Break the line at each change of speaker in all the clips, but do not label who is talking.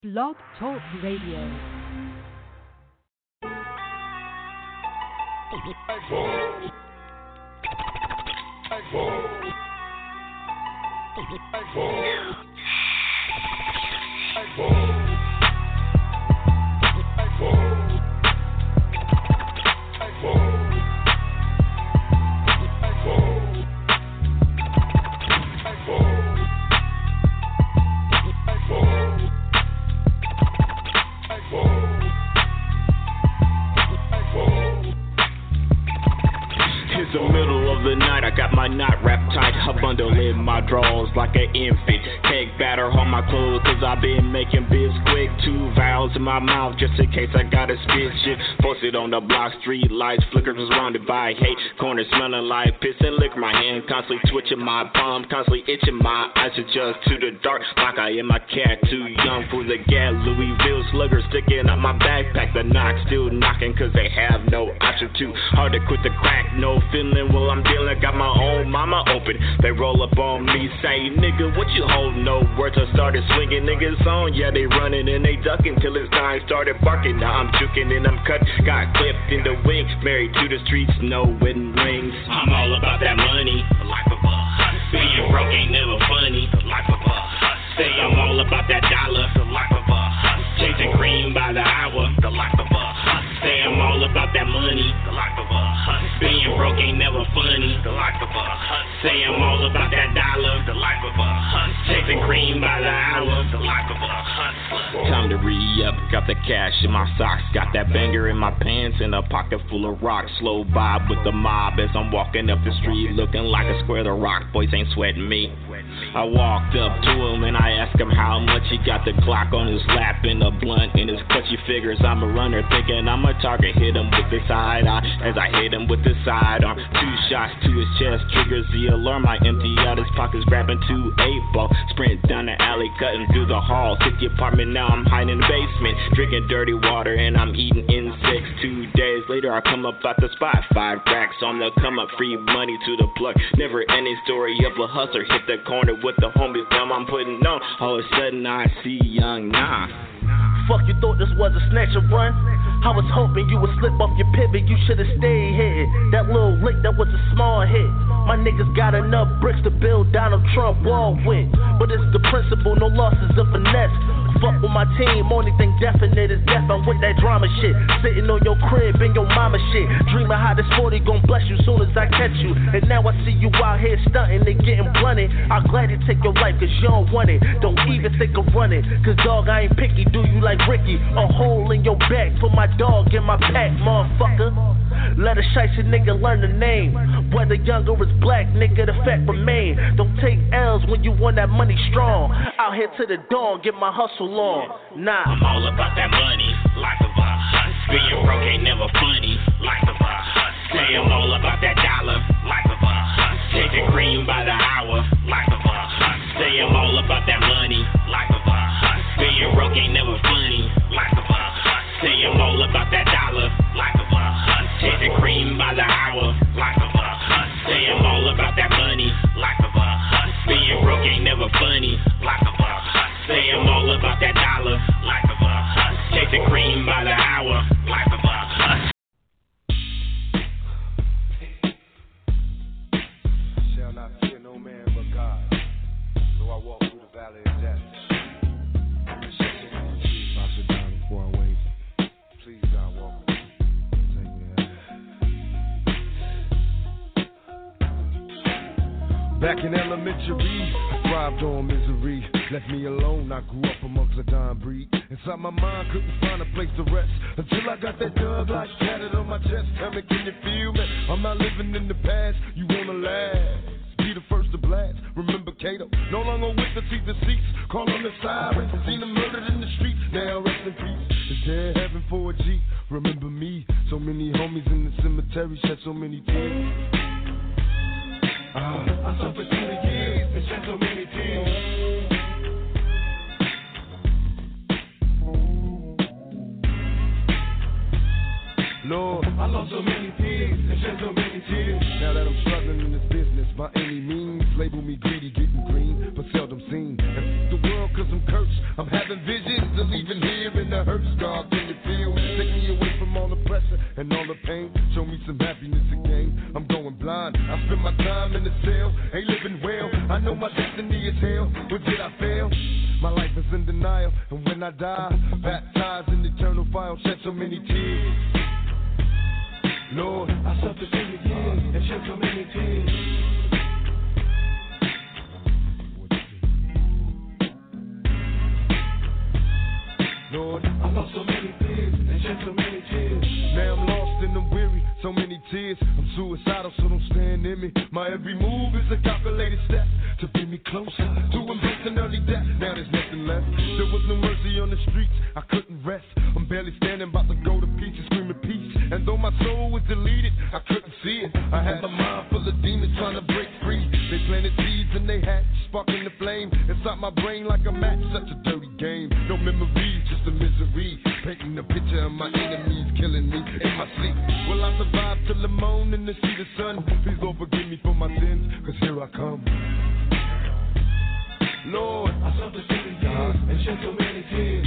Blog Talk Radio.
It's the middle of the night, I got my knot wrapped tight, a bundle in my drawers like an infant. Cake batter on my clothes, cause I been making biz quick. 2 vials in my mouth, just in case I gotta spit shit. Posted on the block, street lights, flickers surrounded by hate. Corner smelling like piss and liquor, my hand constantly twitching, my palm constantly itching. My eyes adjust to the dark, like I am a cat, too young for the gas. Louisville slugger sticking out my backpack. The knock still knocking, cause they have no option. Too hard to quit the crack, no feeling while I'm dealing. Got my own mama open, they roll up on me, say, nigga, what you holding? No words, I started swinging niggas on. Yeah, they running and they ducking till it's time started barking. Now I'm juking and I'm cut, got clipped in the wing. Married to the streets, no wedding rings. I'm all about that money, the life of a hustler. Being broke ain't never funny, the life of a hustler. Say I'm all about that dollar, the life of a hustler. Chasing cream by the hour, the life of a hustler. Say I'm all about that money, the life of a hustler. Being broke ain't never funny, the life of a hustler. Say I'm all about that dollar, the life of a hustler. Chasing cream by the hour, the life of a hustler. Time to re-up, got the cash in my socks, got that banger in my pants and a pocket full of rocks. Slow vibe with the mob as I'm walking up the street, looking like a square of rock. Boys ain't sweating me. I walked up to him and I asked him how much. He got the Glock on his lap and a blunt in his clutch. He figures I'm a runner, thinking I'm a target. Hit him with the side eye as I hit him with the sidearm. 2 shots to his chest, triggers the alarm. I empty out his pockets, grabbing 2 8-ball. Sprint down the alley, cutting through the hall. Hit the apartment, now I'm hiding in the basement, drinking dirty water and I'm eating insects. 2 days later, I come up out the spot. 5 racks on the come up, free money to the plug. Never any story of a hustler. Hit the corner with the homies, now I'm putting on. All of a sudden I see young Nah.
Fuck, you thought this was a snatch and run? I was hoping you would slip off your pivot, you should've stayed here. That little lick, that was a small hit. My niggas got enough bricks to build Donald Trump wall with. But it's the principle, no losses of finesse. Fuck with my team, only thing definite is death. I'm with that drama shit, sitting on your crib in your mama shit. Dreaming how this 40 gon' bless you soon as I catch you. And now I see you out here stunting and getting blunted. I'll gladly take your life cause you don't want it. Don't even think of running, cause dog, I ain't picky. Do you like Ricky? A hole in your back, put my dog in my pack, motherfucker. Let a shicey nigga learn the name. Whether young or is black, nigga, the fact remain. Don't take L's when you want that money strong. Out here to the dawn, get my hustle on. Nah,
I'm all about that money, life of a hustler. Being broke ain't never funny, life of a hustler. Say I'm all about that dollar, life of a hustler. Chasing cream by the hour, life of a hustler. Say I'm all about that money, life of a hustler. Being broke ain't never funny, life of a hustler. Say I'm all about that dollar, life of a hustler. Chasing cream by the hour, life of a hustler. Say I'm all about that money, life of a hustler. Being broke ain't never funny, life of a hustler. Say I'm all about that dollar, life of a hustler. Chasing cream by the hour, life of a hustler.
Shall not fear no man but God. So I walk through the valley of death. Before I wait, please God walk with me. Take me there. Back in elementary, I thrived on misery. Left me alone, I grew up amongst a dying breed. Inside my mind, couldn't find a place to rest until I got that dove like tatted on my chest. Tell me, can you feel me? I'm not living in the past, you wanna last. Be the first to blast. Remember Cato, no longer with the seat seats. Call on the sirens, seen them murdered in the streets. Now rest in peace. Is there heaven for a G? Remember me, so many homies in the cemetery shed so many tears. I suffered through the years and shed so many tears. Lord, I lost so many tears and shed so many tears. Now that I'm struggling in this business by any means, label me greedy, getting green, but seldom seen. And the world cause I'm cursed. I'm having visions of leaving here in the hearse. God, can you feel? Take me away from all the pressure and all the pain. Show me some happiness again. I'm going blind. I spend my time in the cell. Ain't living well. I know my destiny is hell. But did I fail? My life is in denial. And when I die, baptized in eternal fire, shed so many tears. Lord, I suffered so many years and shed so many tears. Lord, I lost so many tears and shed so many tears. Now I'm lost and I'm weary, so many tears. I'm suicidal, so don't stand in me. My every move is a calculated step to bring me closer to embracing early death. Now there's nothing left. There was no mercy on the streets, I couldn't rest. I'm barely standing, about to go to pieces, screaming peace. And though my soul was deleted, I couldn't see it. I had a mind full of demons trying to break free. They planted seeds and they hatched, sparking the flame inside my brain like a match. Such a dirty game, no memories, just a misery. Painting a picture of my enemies killing me in my sleep. Will I survive till the morning to see the sun? Please Lord forgive me for my sins, cause here I come. Lord, I suffered so many years and shed so many tears.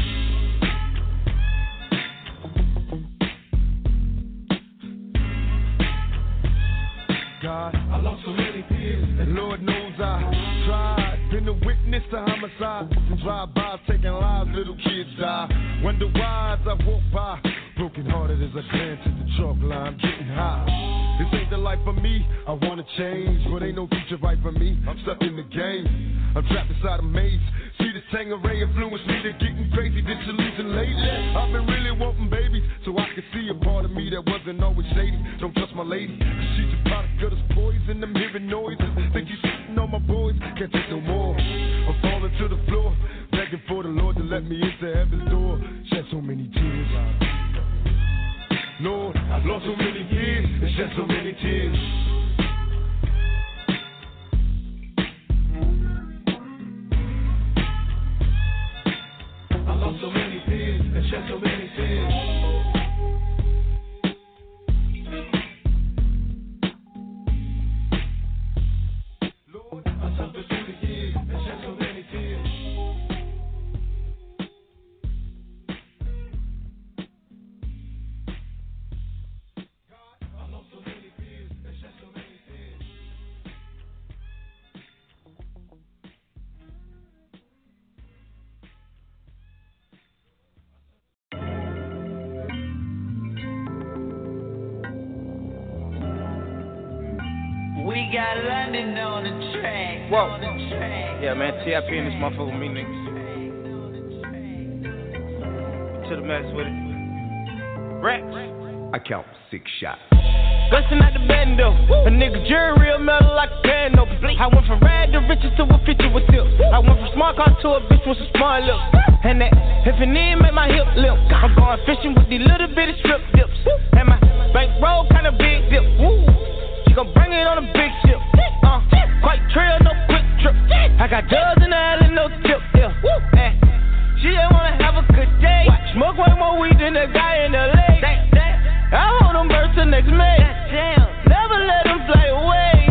God, I lost so many tears, and Lord knows I tried. Been a witness to homicide, drive-bys taking lives, little kids die. Wonder why as I walk by, broken hearted as I glance at the chalk line, getting high. This ain't the life for me, I wanna change, but ain't no future right for me. I'm stuck in the game, I'm trapped inside a maze. See this Tangeray influence me to getting crazy, disillusioned lately. I've been really wanting babies, so I could see a part of me that wasn't always shady. Don't trust my lady, cause she's a product of this poison. I'm hearing noises, think he's shitting on my boys, can't take no more. I'm falling to the floor, begging for the Lord to let me into heaven's door. Shed so many tears. Lord, I've lost so many years and shed so many tears. I lost so many tears and shed so many tears. Lord, I suffered through the years and shed so many tears.
We got London on the track.
Whoa.
On the track.
Yeah, man, TIP in this motherfucker with me, niggas. To the max with it. Rex.
I count 6 shots.
Bustin' out the bando. A nigga jury real metal like a piano. I went from rad to riches to a feature with tips. I went from smart car to a bitch with some smart lips. And that, if it need, make my hip limp. I'm going fishing with these little bitty strip dips. And my bankroll kinda big dip. Woo. Gon' bring it on a big ship. Quite trail, no quick trip. I got dubs in the alley, no tip. Yeah. She just wanna have a good day. Smoke way more weed than the guy in the lake. I hold them birds till next May. Never let them fly away.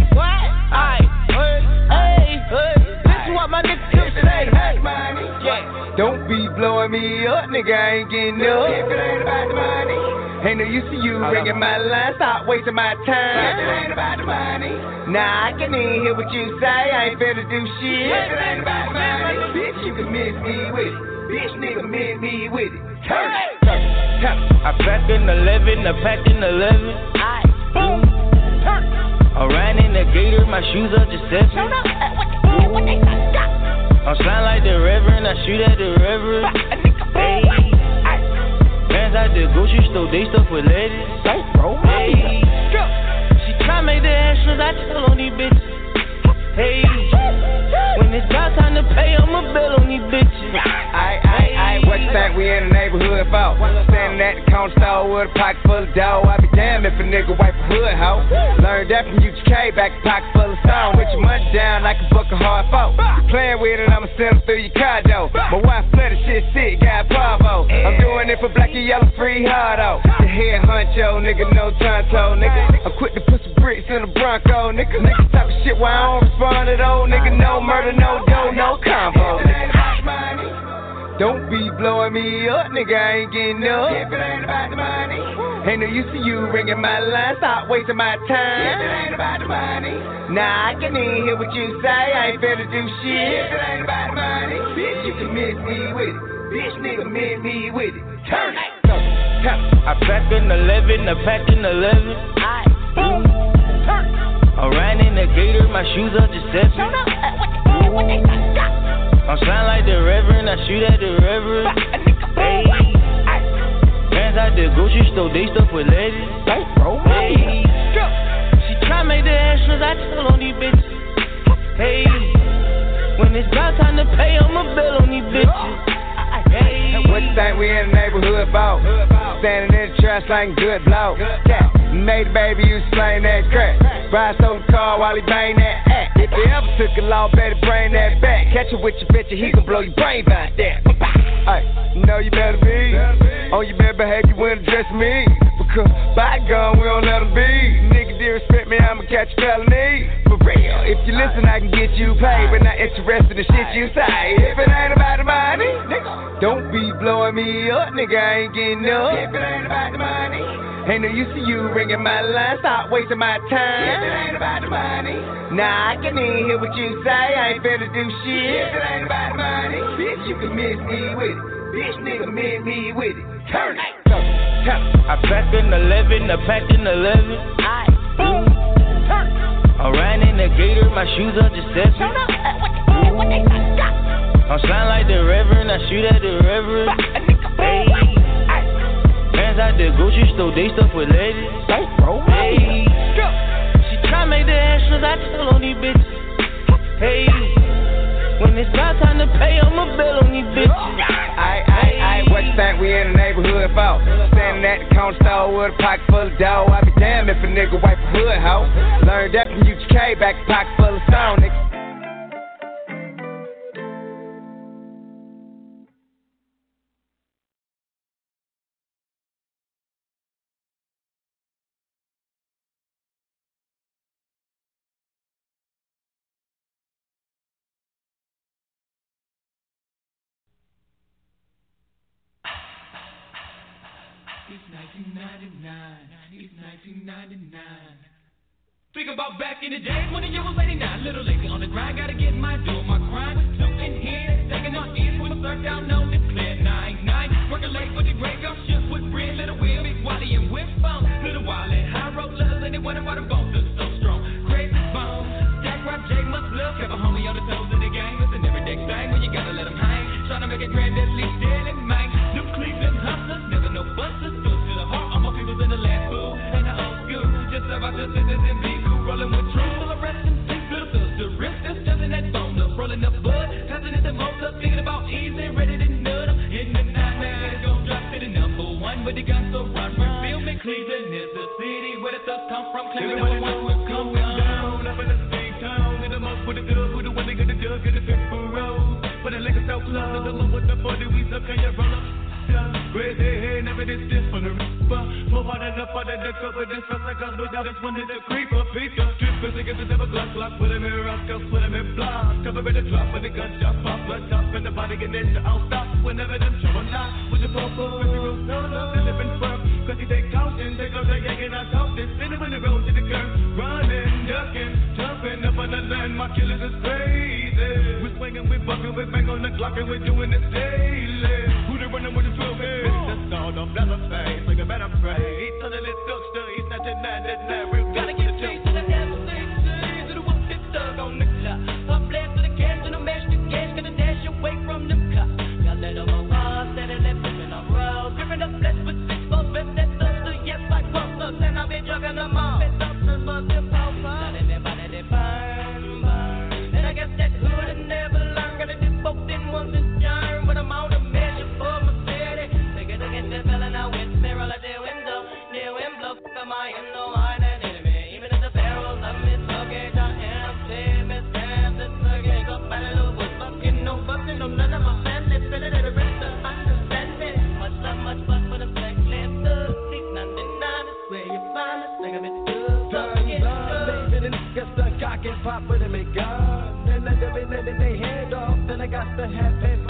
Hey, this is what my niggas keep saying. Yeah.
Don't be blowing me up, nigga, I ain't getting up. If it ain't about the money, ain't no use to you ringing my line, stop wasting my time. If it ain't about the money, nah, I can even hear what you say, I ain't finna do shit. If it ain't about the money, bitch, you can miss me with it. Bitch, nigga, miss me with it. Turn it.
I packed in 11, I packed in 11. Boom. I'm riding the gator, my shoes are just 7. I'm sliding like the Reverend, I shoot at the Reverend. Hey, fans out the grocery store, they stuff with ladies. Hey, she try to make the extras, I tell on these bitches. Hey, when it's about time to pay, I'ma bill on these bitches.
What you think we in the neighborhood for? Standing at the corner store with a pocket full of dough. I be damned if a nigga wipe a hood hoe. Learned that from UGK, back a pocket full of stone. With your money down like a book of hard folk. You playing with it, I'ma send them through your car door. My wife flooded shit sick, got Bravo. I'm doing it for black and yellow, free hard though. The head honcho, nigga, no tonto, nigga. I'm quick to put some bricks in the Bronco, nigga. Nigga talk shit while I don't respond at all, nigga. No murder, no dough, no combo. Don't be blowing me up, nigga, I ain't getting up. If it ain't about the money, ain't no use to you ringing my line. Stop wasting my time. If it ain't about the money, nah, I can even hear what you say. I ain't finna do shit. If it ain't about the money, bitch, you can miss me with it. Bitch, nigga, miss me with it. Turn it.
I pack an 11, I pack an 11. Boom. I'm riding in the gator, my shoes are just 7. I'm sliding like the Reverend, I shoot at the Reverend. Hey, fans out the grocery store, they stuff with ladies. Hey, she try make the extras, I tell on these bitches. Hey, when it's about time to pay, I'ma bill on these bitches. Hey,
what you think we in the neighborhood for? Standing in the trash like good blow. Made the baby used to slang that crack. Ride stole the car while he bang that act. If you ever took a law, better bring that back. Catch it with your picture, he gon' blow your brains out there. Hey, you know you better be on your bad behavior when addressing me. Because by gun, we don't let them be. Nigga disrespect me, I'ma catch a felony. For real, if you listen, I can get you paid. But not interested in shit you say. If it ain't about the money, don't be blowing me up, nigga, I ain't getting up. If it ain't about the money, ain't no use to you ringing my line. Stop wasting my time. If it ain't about the money, nah, I can even hear what you say. I ain't finna do shit. If it ain't about the money, bitch, you can miss me with it. Bitch, nigga, miss me with it. Turn it.
I pack an 11, I pack an 11. Boom. I'm riding in the gator, my shoes are just 7. I'm sliding like the Reverend, I shoot at the Reverend. Hey, fans out the grocery store, they stuff with ladies. Hey, she try make the extras, I tell on these bitches. Hey, when it's about time to pay, I'ma bill on these bitches.
What you think we in the neighborhood for? Standing at the corner store with a pocket full of dough. I be damned if a nigga wipe a hood, ho. Learned that from UGK, back a pocket full of stone, nigga.
It's 1999. Think about back in the days when the year was 89. Little lady on the grind, gotta get my due, my grind. Something here, taking on east with a surf down on the clear 9-9. Working late with the graveyard shift with bread, little wheel, big Wally and wishbone. Little Wally, high road lovers, and they wonder why the bones are so strong. Crazy bone, Jack Rock, J must love, kept a homie on the toes in the game. It's an everyday thing when you gotta let them hang. Trying to make it grand, at least dead and man. New Cleveland hustlers, never no busters, stood to the heart. All my people's in the last fool, and the old school. Just about the sisters and be cool, rolling with truth. Full of rest and peace, little sister, wrist, just jumping that bone up, rolling up bud, passing it the most up, thinking about easy, ready to nut up. In the night, man, it's gon' drop to the number one, with the guns so run. Feel me, Cleveland is the city where the thugs come from. Claiming number one will come down. Up in the big town, in the most with the good, with the one they got the dug, get the fifth for road. But the liquor so close, the love with the body, we suck, can you roll up? Raise their head, never this stiff on the ripper. Move on and up on the cover, this felt like I was without this one is a creeper. Piece of strip, cause they get the double glock, put him in rock, put him in block. Cover with the drop, when the gun jump off, blood top, and the body get in, I'll stop. Whenever them show a knot, with the purple, with the roof, no love, they live in swerve. Cause he take caution, they go to yanking, I talk this, spinning when the road to the curb. Running, ducking, jumping up on the land, my killers is crazy. We're swinging, we're bucking, we're bang on the clock, and we're doing this daily. Who they running with the 12 heads? That's all, don't never face, like a better pray. He's on the list, duckster, he's not denying that now. Gotta get a taste of the devil, say, to the whoop, this thug on the clock. Pop blast to the cash, and the mash the gas, gonna dash away from them cops. Got let on my bars, steady left, flipping on roads. Gripping up flesh with 6-4, best that duster, yes, like busters. And I've been jugging them all. Best dumpsters, but they're power. Not everybody, they burn, burn. And I guess that hood and never learn. Gotta do both in one, this germ, but I'm on a measure for my city. Get the feeling I with me, roll out the window. Near wind blow, fuck my no hard and enemy. Even if the barrels of me luggage are empty, Miss Sam, this luggage up by the little wood bucking, no bucking, no none of my family. Feeling it, the rest of understand me. Much love, much fuck for the black lifter. Seat 99 is where you find us. Think of it good. Baby, the niggas done cock and pop with them and gun. Then let them in, letting they hand off. Then I got to have it fun.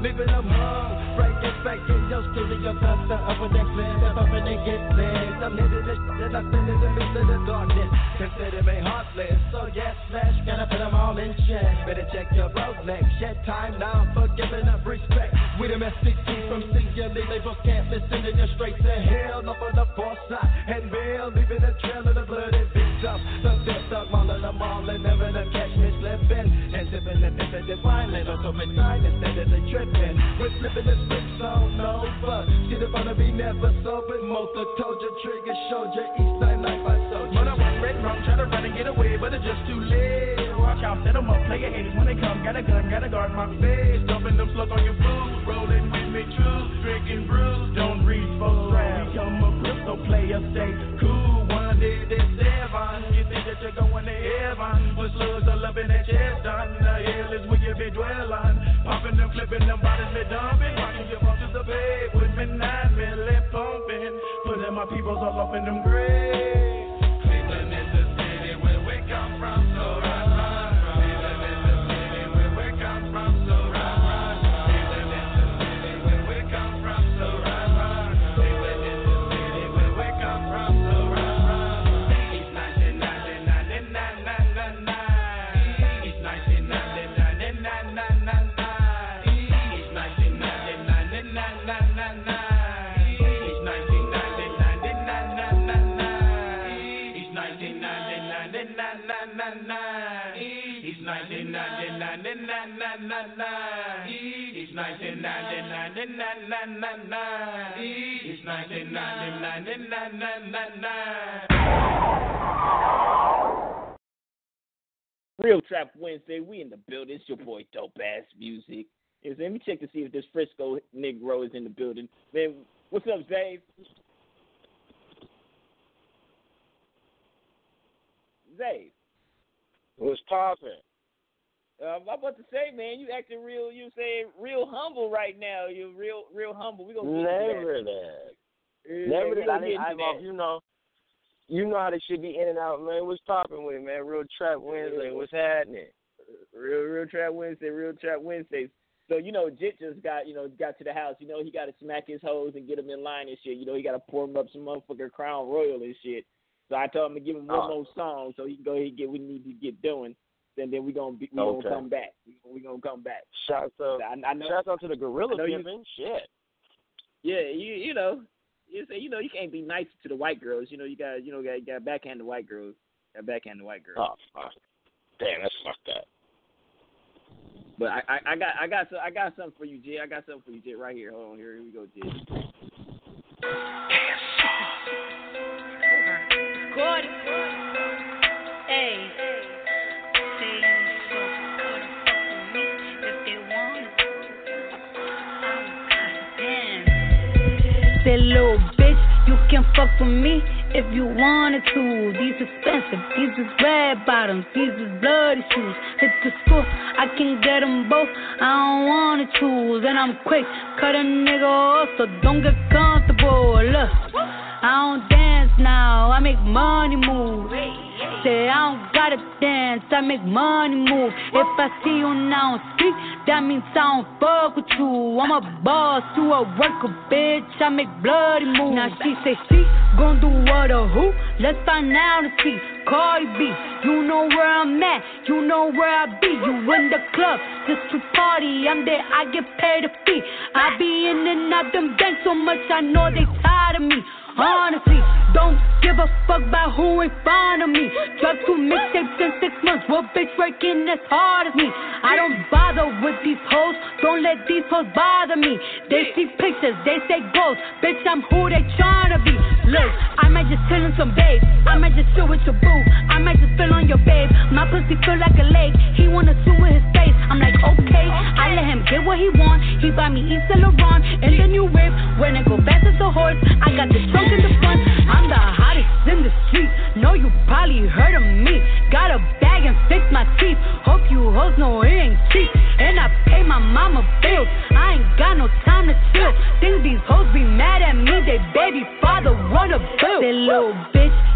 leaving them hung. Breaking back in your studio, thunder up with that flare, step up and they get legs. I'm hitting this shit, I spin in the midst of the darkness. Consider me heartless, so yes, flash, gotta put them all in check. Better check your Rolex, shed time now for giving up respect. We the MSC2 from CLE, they both can't listen to you straight to hell. Up on the foresight and bail, leaving a trail of the blood and big up. The fifth up, mauling them all and never to catch me slipping. And sipping and nipping and violent, or so much time instead of the tripping. We're flipping the scripts on over. See the wanna be never sober. Motor told you, trigger showed you, east side life I sold you. But I went red wrong, try to run and get away, but it's just too late. Watch out, set them up, play your haters when they come. Got a gun, gotta guard my face. Dumping them slugs on your food, rolling with me true. Drinking brews, don't reach for strap. We come up crypto player, stay cool. One day they seven. You think that you're going to heaven? But slugs are loving that chest done. The hell is where you be dwelling. Popping them, flipping them bodies, me dumping. Watching you bump to the bed with me 9 milli pumping. Putting my peoples all up in them graves. Cleveland is the city where we come from, so run, run. Cleveland is the city where we come from, so run, run. Cleveland is the city where we come from, so run, run. Cleveland is the city where we come from, so run, run. It's 1999. It's 1999. It's 1999.
Real Trap Wednesday, we in the building. It's your boy Dope Ass Music. Let me check to see if this Frisco Negro is in the building. Man, what's up, Zave? Zave.
What's poppin'?
I'm about to say, man, you acting real. You say real humble right now. You're real humble. We gonna
never that. Never that. You know how they should be in and out, man. What's poppin' with it, man? Real Trap Wednesday. What's happening?
Real Trap Wednesday. Real Trap Wednesdays. So Jit just got to the house. He got to smack his hoes and get them in line and shit. He got to pour him up some motherfucking Crown Royal and shit. So I told him to give him one more song so he can go ahead and get what we need to get doing. And then we gonna come back. We gonna come back.
Shouts out to the Gorilla Pimpin'. Shit.
Yeah, you can't be nice to the white girls. You got backhand the white girls. Oh,
fuck. Damn, that's fucked up.
But I got something for you, Jay. I got something for you, Jay, right here. Hold on, here we go, Jay.
Good. Hey. That little bitch, you can fuck with me if you wanted to. These expensive, these is red bottoms, these is bloody shoes. Hit the school, I can get them both, I don't wanna choose. And I'm quick, cut a nigga off, so don't get comfortable. Look, I don't dance now, I make money move. Say I don't gotta dance, I make money move. If I see you now on street, that means I don't fuck with you. I'm a boss, you a worker, bitch, I make bloody moves. Now she say she gon' do what or who? Let's find out and see. Cardi B, you know where I'm at, you know where I be. You in the club, just to party, I'm there, I get paid a fee. I be in and out them banks so much, I know they tired of me. Honestly, don't give a fuck about who in front of me. Drop 2 mixtapes in 6 months. What bitch working as hard as me? I don't bother with these hoes. Don't let these hoes bother me. They see pictures, they say ghosts. Bitch, I'm who they tryna be. Look, I might just chill in some babe. I might just chill with your boo. I might just fill on your babe. My pussy feel like a lake. He wanna swim with his face. I'm like, okay. I let him get what he want. He buy me Yves Saint Laurent and the new whip. When it go fast as a horse, I got the trunk in the front. I'm the hottest in the street. Know you probably heard of me. Got a bag and fix my teeth. Hope you hoes know it ain't cheap. And I pay my mama bills. I ain't got no time to chill. Think these hoes be mad at me. They baby father run a bill. That little bitch,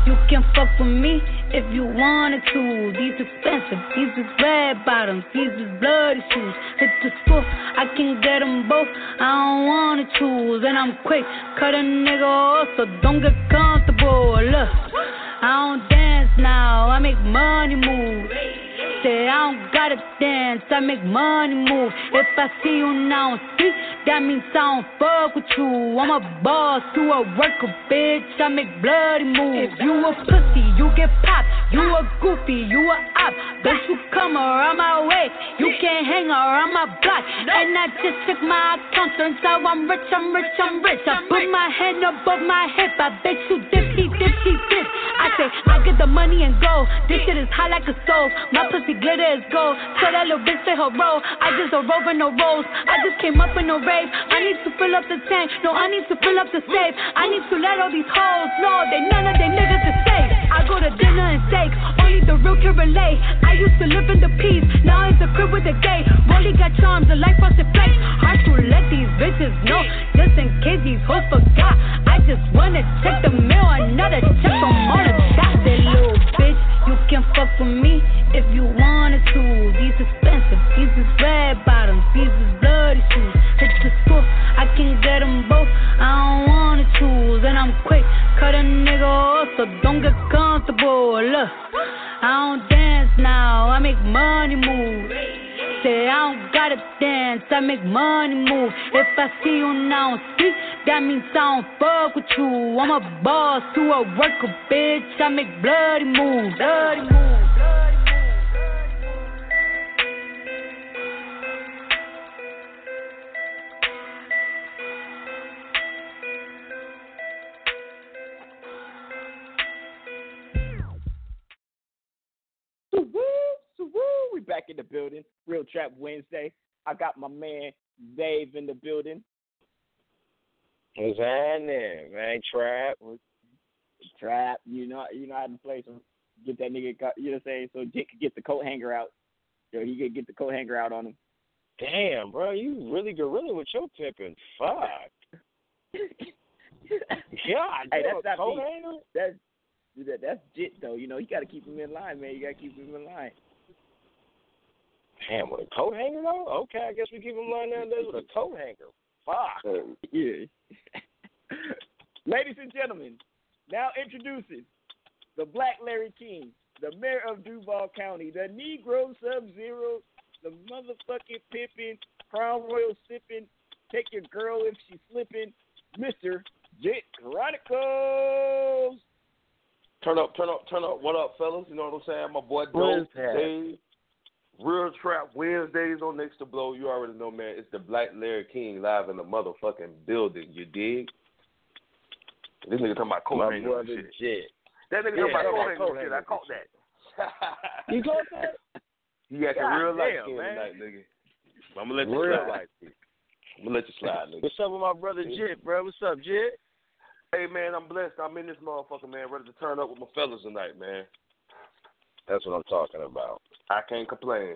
You can fuck with me if you wanted to. These expensive, these is red bottoms, these is bloody shoes. Hit the school, I can get them both, I don't wanna choose. And I'm quick, cut a nigga off, so don't get comfortable. Look, I don't dance now, I make money move. Say I don't gotta dance, I make money move. If I see you now see, that means I don't fuck with you. I'm a boss to a worker, bitch, I make bloody moves. If you a pussy, you get popped. You a goofy, you a op. Don't you come around my way, you can't hang around my block. And I just check my account, turns out I'm rich, I'm rich, I'm rich. I put my hand above my hip, I bet you dipsy, dipsy, dip. I say, I get the money and go. This shit is hot like a stove. My pussy glitter is gold. So that little bitch play her role. I just a rover, no rolls. I just came up in no rave. I need to fill up the tank. No, I need to fill up the safe. I need to let all these hoes know they none of they niggas is safe. I go to dinner and steak. Only the real can relate. I used to live in the peace. Now it's a crib with a gay. Rolly got charms, a life frosted flakes. Hard to let these bitches know. Just in case these hoes forgot. I just wanna check the mail. Another check from all of that. That little bitch, you can fuck with me if you wanted to. These expensive, these is red bottoms, these is bloody shoes. Hit the school, I can get them both, I don't wanna choose. And I'm quick, cut a nigga off, so don't get comfortable. Look, I don't dance now, I make money move. Say I don't gotta dance, I make money move. If I see you now see, that means I don't fuck with you. I'm a boss to a worker, bitch, I make bloody moves, bloody moves.
We back in the building. Real Trap Wednesday. I got my man Dave in the building.
What's happening, man?
Trap. You know how to play some. Get that nigga. You know what I'm saying? So Dick could get the coat hanger out. Yo, he could get the coat hanger out on him.
Damn, bro, you really gorilla with your pimping. Fuck. God,
hey, that's not
coat
me.
hanger?
That's Jit though. You know, you got to keep him in line, man. You got to keep him in line.
Damn, with a coat hanger though? Okay, I guess we keep him in line nowadays with a coat hanger. Fuck.
Yeah. Ladies and gentlemen, now introducing the Black Larry King, the mayor of Duval County, the Negro Sub-Zero, the motherfucking pimpin', Crown Royal sippin', take your girl if she's slippin', Mr. Jit Chronicles.
Turn up. What up, fellas? You know what I'm saying? My boy Dope Dave. Real Trap Wednesdays on Next to Blow. You already know, man. It's the Black Larry King live in the motherfucking building. You dig? This nigga talking about coat hanger and shit. That nigga talking about coat hanger and shit. I caught that.
You caught that?
You got your real life skin tonight, nigga. I'm gonna let you slide. I'm gonna let you slide, nigga.
What's up with my brother Jit, bro? What's up, Jit?
Hey, man, I'm blessed. I'm in this motherfucker, man, ready to turn up with my fellas tonight, man.
That's what I'm talking about.
I can't complain.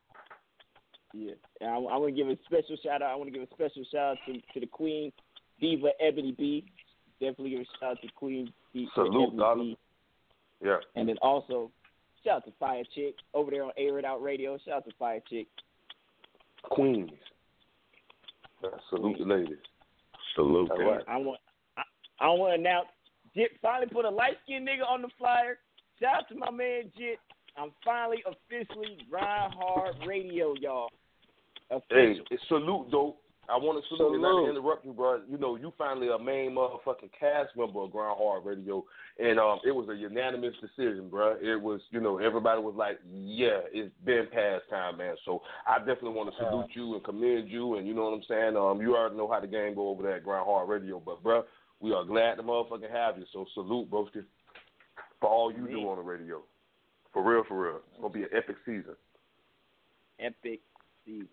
Yeah, and I want to give a special shout out. I want to give a special shout out to the Queen Diva Ebony B. Definitely give a shout out to Queen Diva
Salute,
Ebony B.
Yeah.
And then also shout out to Fire Chick over there on Air It Out Radio. Shout out to Fire Chick.
Queens. Salute the ladies.
Salute.
All right.
I want to announce Jit finally put a light skinned nigga on the flyer. Shout out to my man Jit. I'm finally officially Grind Hard Radio, y'all. Official.
Hey, salute, though. I want to salute and not to interrupt you, bro. You know, you finally a main motherfucking cast member of Grind Hard Radio, and it was a unanimous decision, bro. It was, you know, everybody was like, yeah, it's been past time, man. So I definitely want to salute you and commend you, and you know what I'm saying? You already know how the game go over there at Grind Hard Radio, but, bro, we are glad to motherfucking have you. So salute, broski, for all you do on the radio. For real, for real. It's going to be an epic season.
Epic season.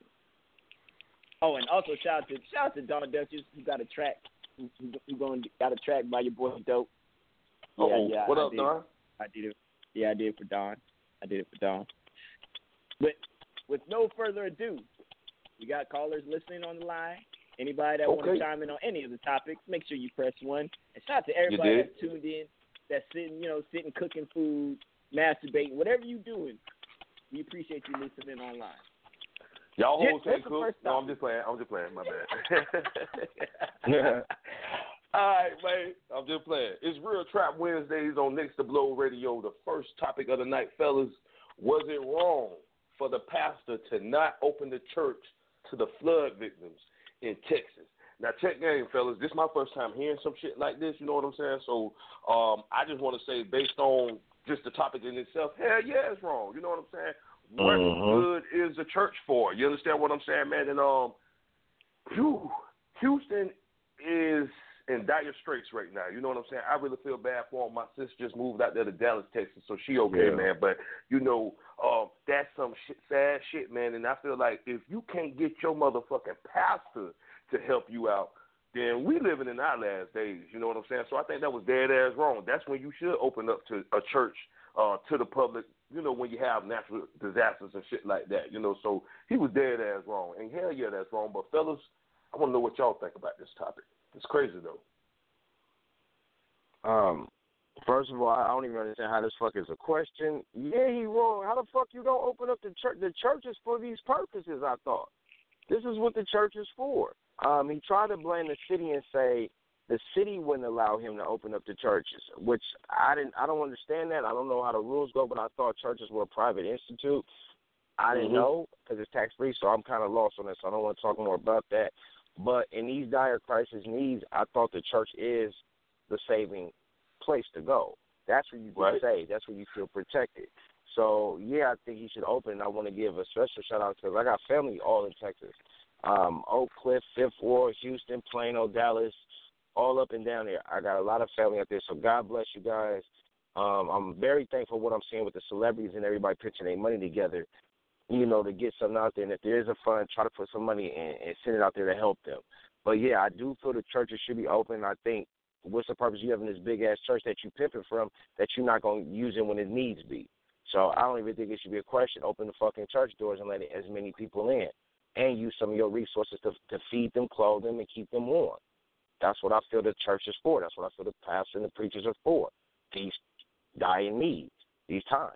Oh, and also shout out to Don Duchess, who got a track. Who got a track by your boy Dope. Yeah,
what up, Don?
I did it. Yeah, I did it for Don. But with no further ado, we got callers listening on the line. Anybody that want to chime in on any of the topics, make sure you press 1. And shout out to everybody that's tuned in that's sitting cooking food, masturbating, whatever you doing. We appreciate you listening online.
Y'all hoes ain't cook. No, I'm just playing. My bad. All right, man. I'm just playing. It's Real Trap Wednesdays on Next to Blow Radio. The first topic of the night, fellas, was it wrong for the pastor to not open the church to the flood victims in Texas? Now, check game, fellas. This is my first time hearing some shit like this. You know what I'm saying? So I just want to say, based on just the topic in itself, hell yeah, it's wrong. You know what I'm saying? What good is the church for? You understand what I'm saying, man? And Houston is in dire straits right now. You know what I'm saying? I really feel bad for them. My sister just moved out there to Dallas, Texas, so she okay, man. But, that's some sad shit, man. And I feel like if you can't get your motherfucking pastor to help you out, then we living in our last days. You know what I'm saying? So I think that was dead ass wrong. That's when you should open up to a church to the public, when you have natural disasters and shit like that, So he was dead ass wrong. And hell yeah, that's wrong. But fellas, I want to know what y'all think about this topic. It's crazy, though.
First of all, I don't even understand how this fuck is a question. Yeah, he wrong. How the fuck you don't open up the church? The church is for these purposes, I thought. This is what the church is for. He tried to blame the city and say the city wouldn't allow him to open up the churches, which I don't understand that. I don't know how the rules go, but I thought churches were a private institute. I didn't know because it's tax-free, so I'm kind of lost on that, so I don't want to talk more about that. But in these dire crisis needs, I thought the church is the saving place to go. That's where you get saved. That's where you feel protected. So, yeah, I think he should open. I want to give a special shout-out because I got family all in Texas. Oak Cliff, Fifth Ward, Houston, Plano, Dallas, all up and down there. I got a lot of family out there, so God bless you guys. I'm very thankful for what I'm seeing with the celebrities and everybody pitching their money together, to get something out there. And if there is a fund, try to put some money and send it out there to help them. But, yeah, I do feel the churches should be open. I think what's the purpose of you having this big-ass church that you pimping from that you're not going to use it when it needs be? So I don't even think it should be a question. Open the fucking church doors and let as many people in and use some of your resources to feed them, clothe them, and keep them warm. That's what I feel the church is for. That's what I feel the pastors and the preachers are for. These dying needs, these times.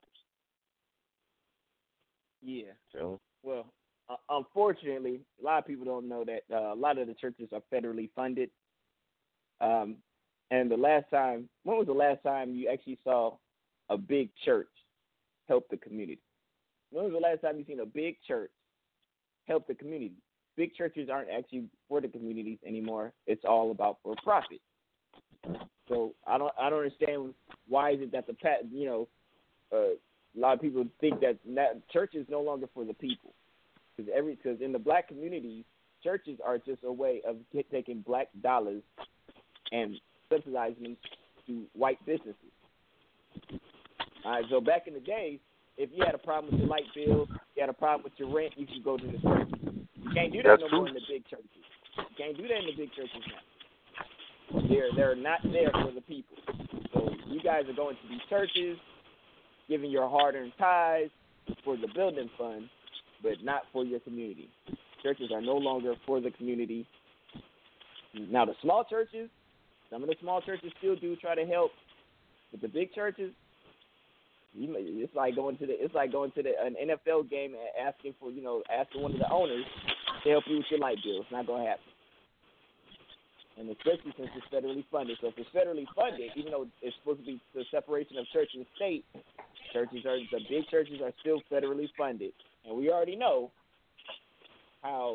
Yeah. So,
well, unfortunately, a lot of people don't know that a lot of the churches are federally funded. And when was the last time you actually saw a big church help the community? When was the last time you seen a big church help the community? Big churches aren't actually for the communities anymore. It's all about for profit. So I don't understand why is it that a lot of people think that church is no longer for the people. Because in the black communities, churches are just a way of taking black dollars and subsidizing them to white businesses. All right, so back in the day, if you had a problem with your light bill, you had a problem with your rent, you could go to the church. You can't do that more in the big churches. You can't do that in the big churches now. They're not there for the people. So you guys are going to these churches, giving your hard-earned tithes for the building fund, but not for your community. Churches are no longer for the community. Now the small churches, some of the small churches still do try to help, but the big churches, it's like going to an NFL game and asking one of the owners to help you with your light bill. It's not going to happen. And especially since it's federally funded. So if it's federally funded, even though it's supposed to be the separation of church and state, the big churches are still federally funded. And we already know how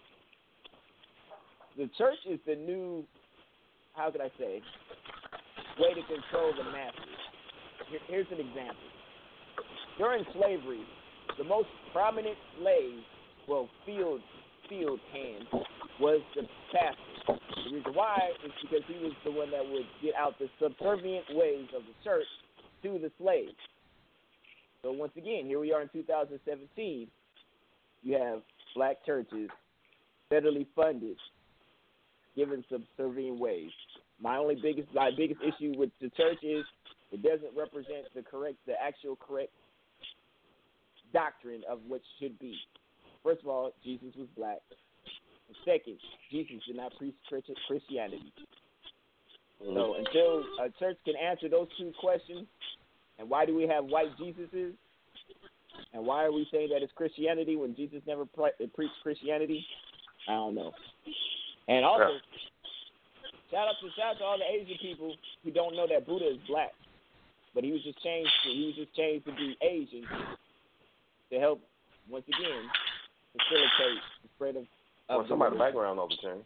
the church is the new, how could I say, way to control the masses. Here's an example. During slavery, the most prominent slave, field hand, was the pastor. The reason why is because he was the one that would get out the subservient ways of the church to the slaves. So once again, here we are in 2017. You have black churches federally funded, given subservient ways. My biggest issue with the church is it doesn't represent the actual correct doctrine of what should be. First of all, Jesus was black. And second, Jesus did not preach Christianity. So until a church can answer those two questions, and why do we have white Jesuses, and why are we saying that it's Christianity when Jesus never preached Christianity? I don't know. And also, shout out to all the Asian people who don't know that Buddha is black, but he was just changed to be Asian to help once again facilitate the spread of.
Somebody's background over there.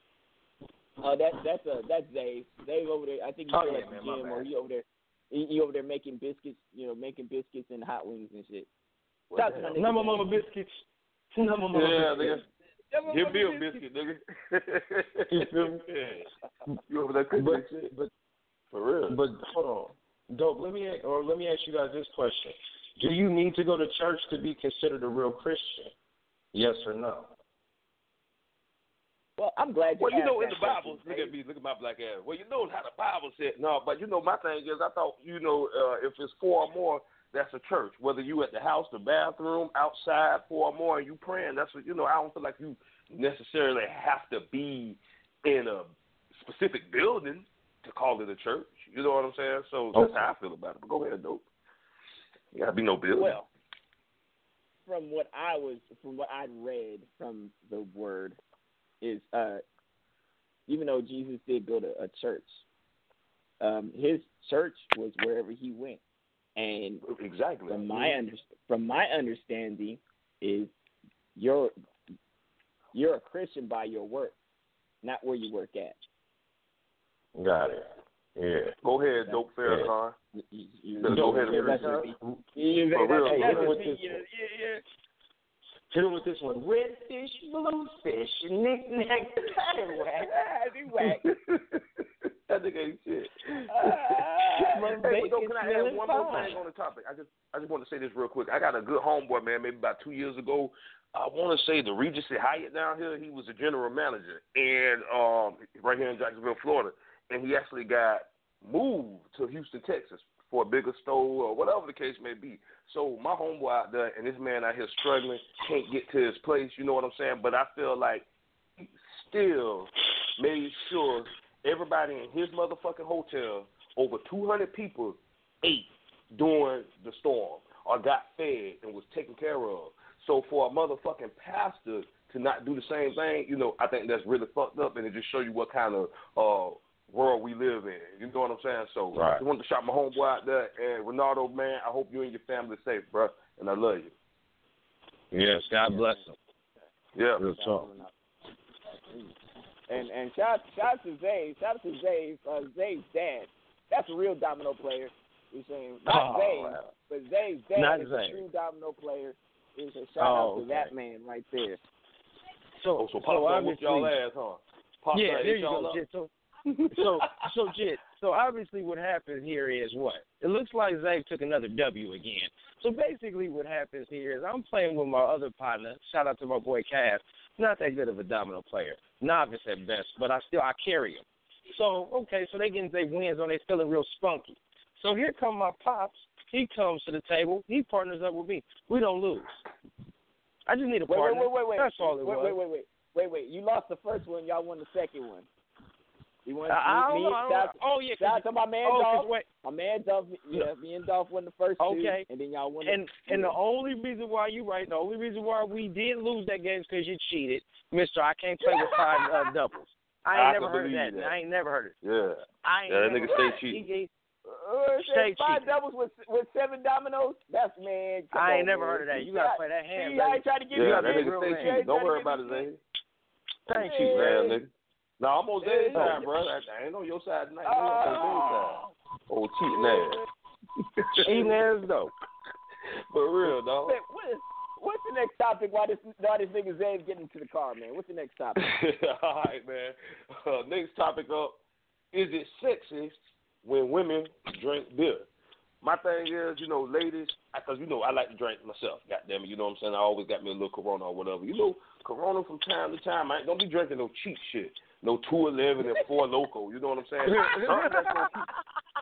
That's Zave. Zave over there. I think he's still at the gym, or he over there. He over there making biscuits, making biscuits and hot wings and shit.
Number mama biscuits. Number mama biscuits.
Nigga. Give me a biscuit, nigga. You feel me? Yeah. You over there cooking shit.
But
for real.
But hold on. Dope, let me ask you guys this question. Do you need to go to church to be considered a real Christian? Yes or no?
Well, I'm glad you
in the
question,
Bible, look at my black ass. Well, you know how the Bible said. No, but my thing is, I thought, if it's 4 or more, that's a church. Whether you at the house, the bathroom, outside, 4 or more, and you praying, that's what, I don't feel like you necessarily have to be in a specific building to call it a church. You know what I'm saying? So that's how I feel about it. But go ahead, Dope. You gotta be no building.
Well, from what I'd read from the word is, even though Jesus did go to a church, his church was wherever he went, and
exactly
from my understanding is you're a Christian by your work, not where you work at.
Got it. Yeah.
Go ahead, Dope Farrakhan. Go ahead and
hit him with this one. Red fish, blue fish, knick-knack,
paddywhack.
That nigga ain't shit. Hey, can I add one more thing on the topic? I just want to say this real quick. I got a good homeboy, man, maybe about 2 years ago. I want to say the Regency Hyatt down here, he was a general manager, and right here in Jacksonville, Florida. And he actually got moved to Houston, Texas for a bigger store or whatever the case may be. So my homeboy out there and this man out here struggling, can't get to his place, you know what I'm saying? But I feel like he still made sure everybody in his motherfucking hotel, over 200 people, ate during the storm or got fed and was taken care of. So for a motherfucking pastor to not do the same thing, I think that's really fucked up, and it just show you what kind of world we live in. You know what I'm saying? So I just wanted to shout my homeboy out there. And Ronaldo, man, I hope you and your family are safe, bro. And I love you.
Yes, God bless him.
Yeah.
Real talk.
And shout out to Zay. Shout out to Zay. Zay's dad. That's a real domino player. You're saying not Zay, but Zay's dad
not
is
Zay.
A true domino player. It's a shout out to that man right there.
So Pop whooped y'all ass, huh? Pop
there you go, Jit. So Jit. So obviously, what happened here is what? It looks like Zay took another W again. So basically, what happens here is I'm playing with my other partner. Shout out to my boy Cav. Not that good of a domino player, novice at best, but I carry him. So so they getting their wins on. They feeling real spunky. So here come my pops. He comes to the table. He partners up with me. We don't lose. I just need a partner.
Wait.
That's all it was.
Wait. You lost the first one. Y'all won the second one. You won.
Shout
out to my man Dolph. My man Dolph. Yeah, me and Dolph won the first two. And then y'all won.
And the only reason why the only reason why we did lose that game is because you cheated, Mister. I can't play with 5 doubles. I ain't never heard of that. I ain't never heard it.
Yeah. That nigga stay cheating.
Stay 5 doubles with 7 dominoes. That's man.
I ain't never heard of that. You gotta play that hand.
I ain't trying to give you
that nigga stay cheating. Don't worry about it, Zay.
Thank
you, man, nigga. No, I'm on Zay's side, bro. I ain't on your side tonight. I'm on Zay's side. Oh, cheating ass.
Cheating ass though.
For real, dog.
What's the next topic? Why this nigga Zay's getting into the car, man? What's the next topic?
All right, man. Next topic up. Is it sexist when women drink beer? My thing is, ladies, because, I like to drink myself, goddamn it, you know what I'm saying? I always got me a little Corona or whatever. Corona from time to time, I don't be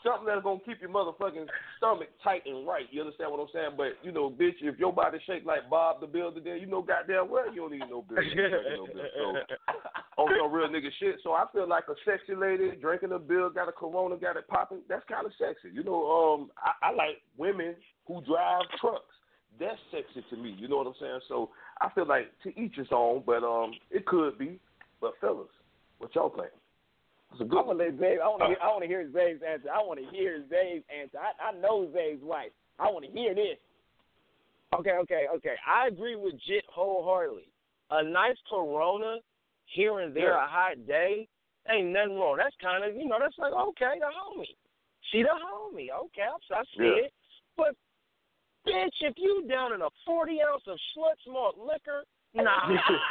something that's gonna keep your motherfucking stomach tight and right. You understand what I'm saying? But you know, bitch, if your body shaped like Bob the Builder, then you know goddamn well you don't need no beer. So on some real nigga shit. So I feel like a sexy lady drinking a beer, got a Corona, got it popping. That's kind of sexy. You know, I like women who drive trucks. That's sexy to me. You know what I'm saying? So I feel like to each his own, but it could be. But fellas, what y'all think? It's a good one.
I want to hear Zabe's answer. I want to hear Zabe's answer. I know Zabe's wife. I want to hear this.
Okay. I agree with Jit wholeheartedly. A nice Corona here and there, a hot day, ain't nothing wrong. That's kind of, that's like, okay, the homie. She the homie. Okay, I see it. But, bitch, if you down in a 40 ounce of Schlitz malt liquor, nah.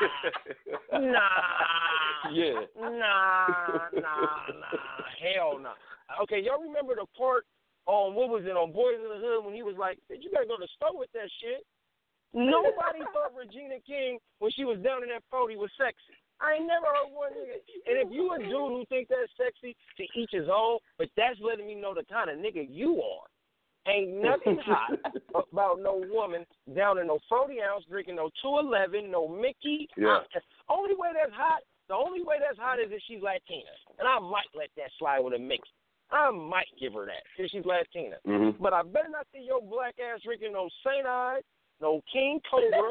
Yeah.
Nah. Hell no. Okay, y'all remember the part on, what was it, on Boys in the Hood when he was like, bitch, you better go to the store with that shit. Nobody thought Regina King, when she was down in that 40, was sexy. I ain't never heard one nigga. And if you a dude who think that's sexy, to each his own, but that's letting me know the kind of nigga you are. Ain't nothing hot about no woman down in no 40 ounce drinking no 211, no Mickey.
Yeah.
The only way that's hot is if she's Latina. And I might let that slide with a Mickey. I might give her that if she's Latina.
Mm-hmm.
But I better not see your black ass drinking no St. Ives, no King Cobra.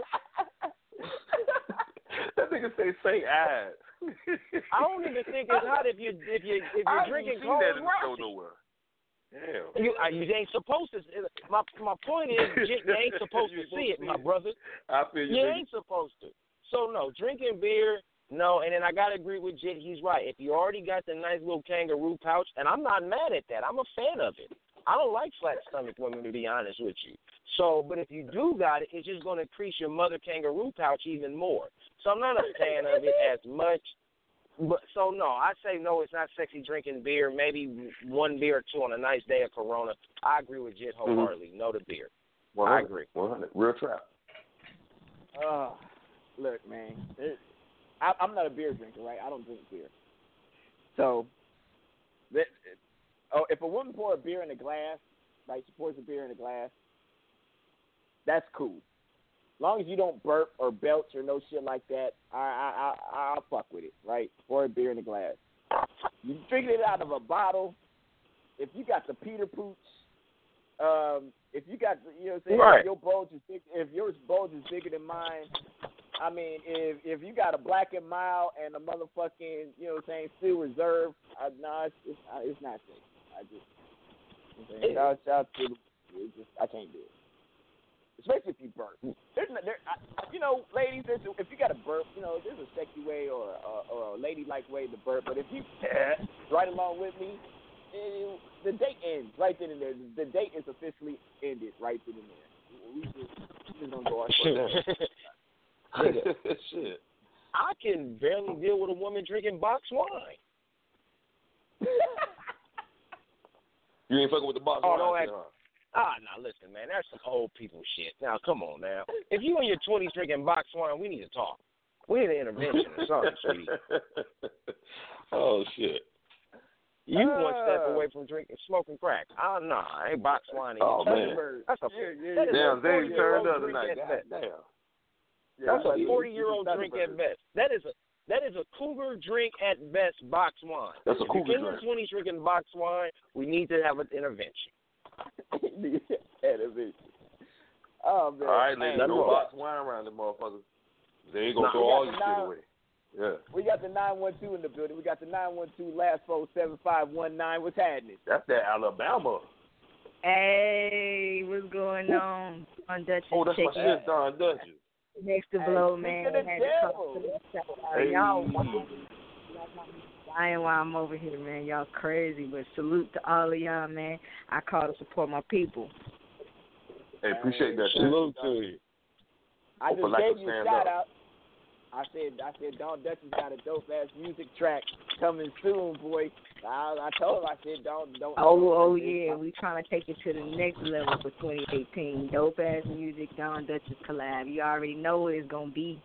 That nigga say St. Ives.
I don't even think it's hot if you're drinking cold
Russia. Nowhere. Damn.
You ain't supposed to. My point is, you ain't supposed to see it, my brother.
I feel you.
You ain't supposed to. So no, drinking beer, no. And then I gotta agree with Jit. He's right. If you already got the nice little kangaroo pouch, and I'm not mad at that. I'm a fan of it. I don't like flat stomach women, to be honest with you. So, but if you do got it, it's just going to increase your mother kangaroo pouch even more. So I'm not a fan of it as much. But so no, I say no. It's not sexy drinking beer. Maybe one beer or two on a nice day of Corona. I agree with Jit wholeheartedly. No to beer.
100,
I agree.
100. Real trap.
Look, man. I'm not a beer drinker, right? I don't drink beer. So, if a woman pour a beer in a glass, right? She pours a beer in a glass. That's cool. As long as you don't burp or belch or no shit like that, I'll fuck with it, right? Pour a beer in a glass. You drinking it out of a bottle. If you got the Peter Pooch, if you got, you know what I'm saying?
Right.
If your bulge is big, if yours bulge is bigger than mine, I mean, if you got a Black and Mild and a motherfucking, you know what I'm saying, Steel Reserve, it's not safe. I can't do it. Especially if you burp. Ladies, if you got to burp, there's a sexy way or a ladylike way to burp. But if you right along with me, the date ends right then and there. The date is officially ended right then and there. We just gonna go on.
Shit.
I can barely deal with a woman drinking box wine.
You ain't fucking with the box wine?
Now listen, man, that's some old people shit. Now, come on, now. If you in your 20s drinking box wine, we need to talk. We need an intervention or something, sweetie.
Oh, shit.
You one step away from smoking crack. No, I ain't box wine.
Oh, man.
That's a
damn, they turned up tonight. Damn.
That's a 40-year-old drink at best. That is a cougar drink at best, box wine.
That's a cougar drink.
If you're in your 20s drinking box wine, we need to have an intervention.
Oh, man.
All right, ladies, no box wine around the motherfuckers. They ain't going to throw all your shit away. Yeah.
We got the 912 in the building. We got the 912 last 47519. What's happening?
That's that Alabama.
Hey, what's going on? On Dutchess.
Oh, that's my shit, Don Dutchess.
Next to blow, man.
Hey.
Y'all I ain't why I'm over here, man. Y'all crazy, but salute to all of y'all, man. I call to support my people.
Hey, appreciate that.
Salute to you.
I just gave you a shout out. I said, Don Dutchess got a dope ass music track coming soon, boy. I told him, I said, don't.
Oh yeah, we trying to take it to the next level for 2018. Dope ass music, Don Dutchess collab. You already know what it's gonna be.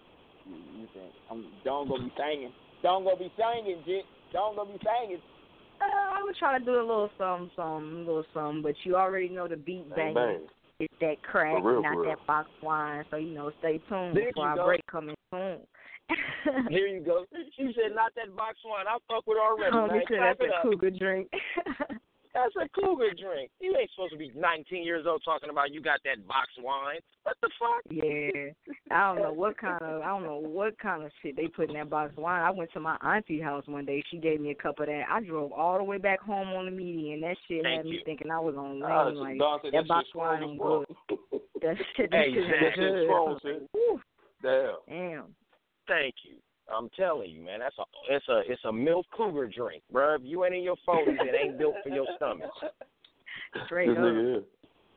You think Don gonna be singing? Don gonna be singing, Jit. Don gonna be singing.
I'm gonna try to do a little something, but you already know the beat bang. It's that crack, not that box wine. So stay tuned for our break coming soon.
Here you go. She said, not that box wine. I fuck with already.
Oh, that's a cougar drink.
That's a cougar drink. You ain't supposed to be 19 years old talking about you got that box wine. What the fuck?
Yeah, I don't know what kind of shit they put in that box wine. I went to my auntie's house one day. She gave me a cup of that. I drove all the way back home on the median. That shit had me thinking I was on lane. That box wine ain't good. That shit ain't good.
Strong,
Damn.
Thank you. I'm telling you, man, it's a milk cougar drink, bro. If you ain't in your 40s, it ain't built for your stomach.
Straight up.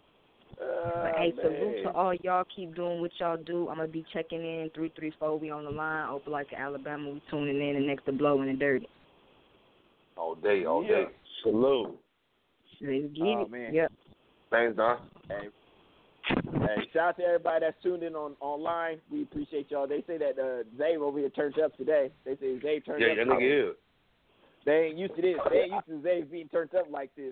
But hey, salute to all y'all. Keep doing what y'all do. I'm gonna be checking in 334. We on the line. Opelika, Alabama. We tuning in and next to Blow in the Dirty.
All day.
Salute.
Let's get it.
Man.
Yep.
Thanks, Don.
Hey, shout out to everybody that's tuned in online. We appreciate y'all. They say that Zay over here turned up today. They say Zay turned up.
Yeah, that nigga is.
They ain't used to this. They ain't used to Zay being turned up like this.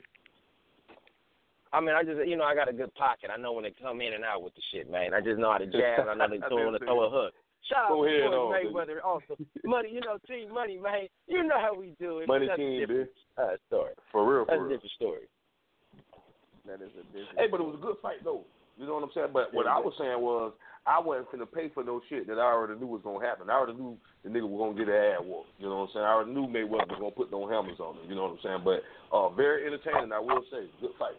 I mean, I just, I got a good pocket. I know when they come in and out with the shit, man. I just know how to jab. I know they throw a hook. Shout out to Floyd Mayweather also. Money, Team Money, man. You know how we do it.
Money Team, bitch.
Story.
For real.
That's a different story.
That is a different
Hey, but it was a good fight, though. You know what I'm saying? But what I was saying was I wasn't finna pay for no shit that I already knew was going to happen. I already knew the nigga was going to get an ass whooped. You know what I'm saying? I already knew Mayweather was going to put no hammers on him. You know what I'm saying? But very entertaining, I will say. Good fight.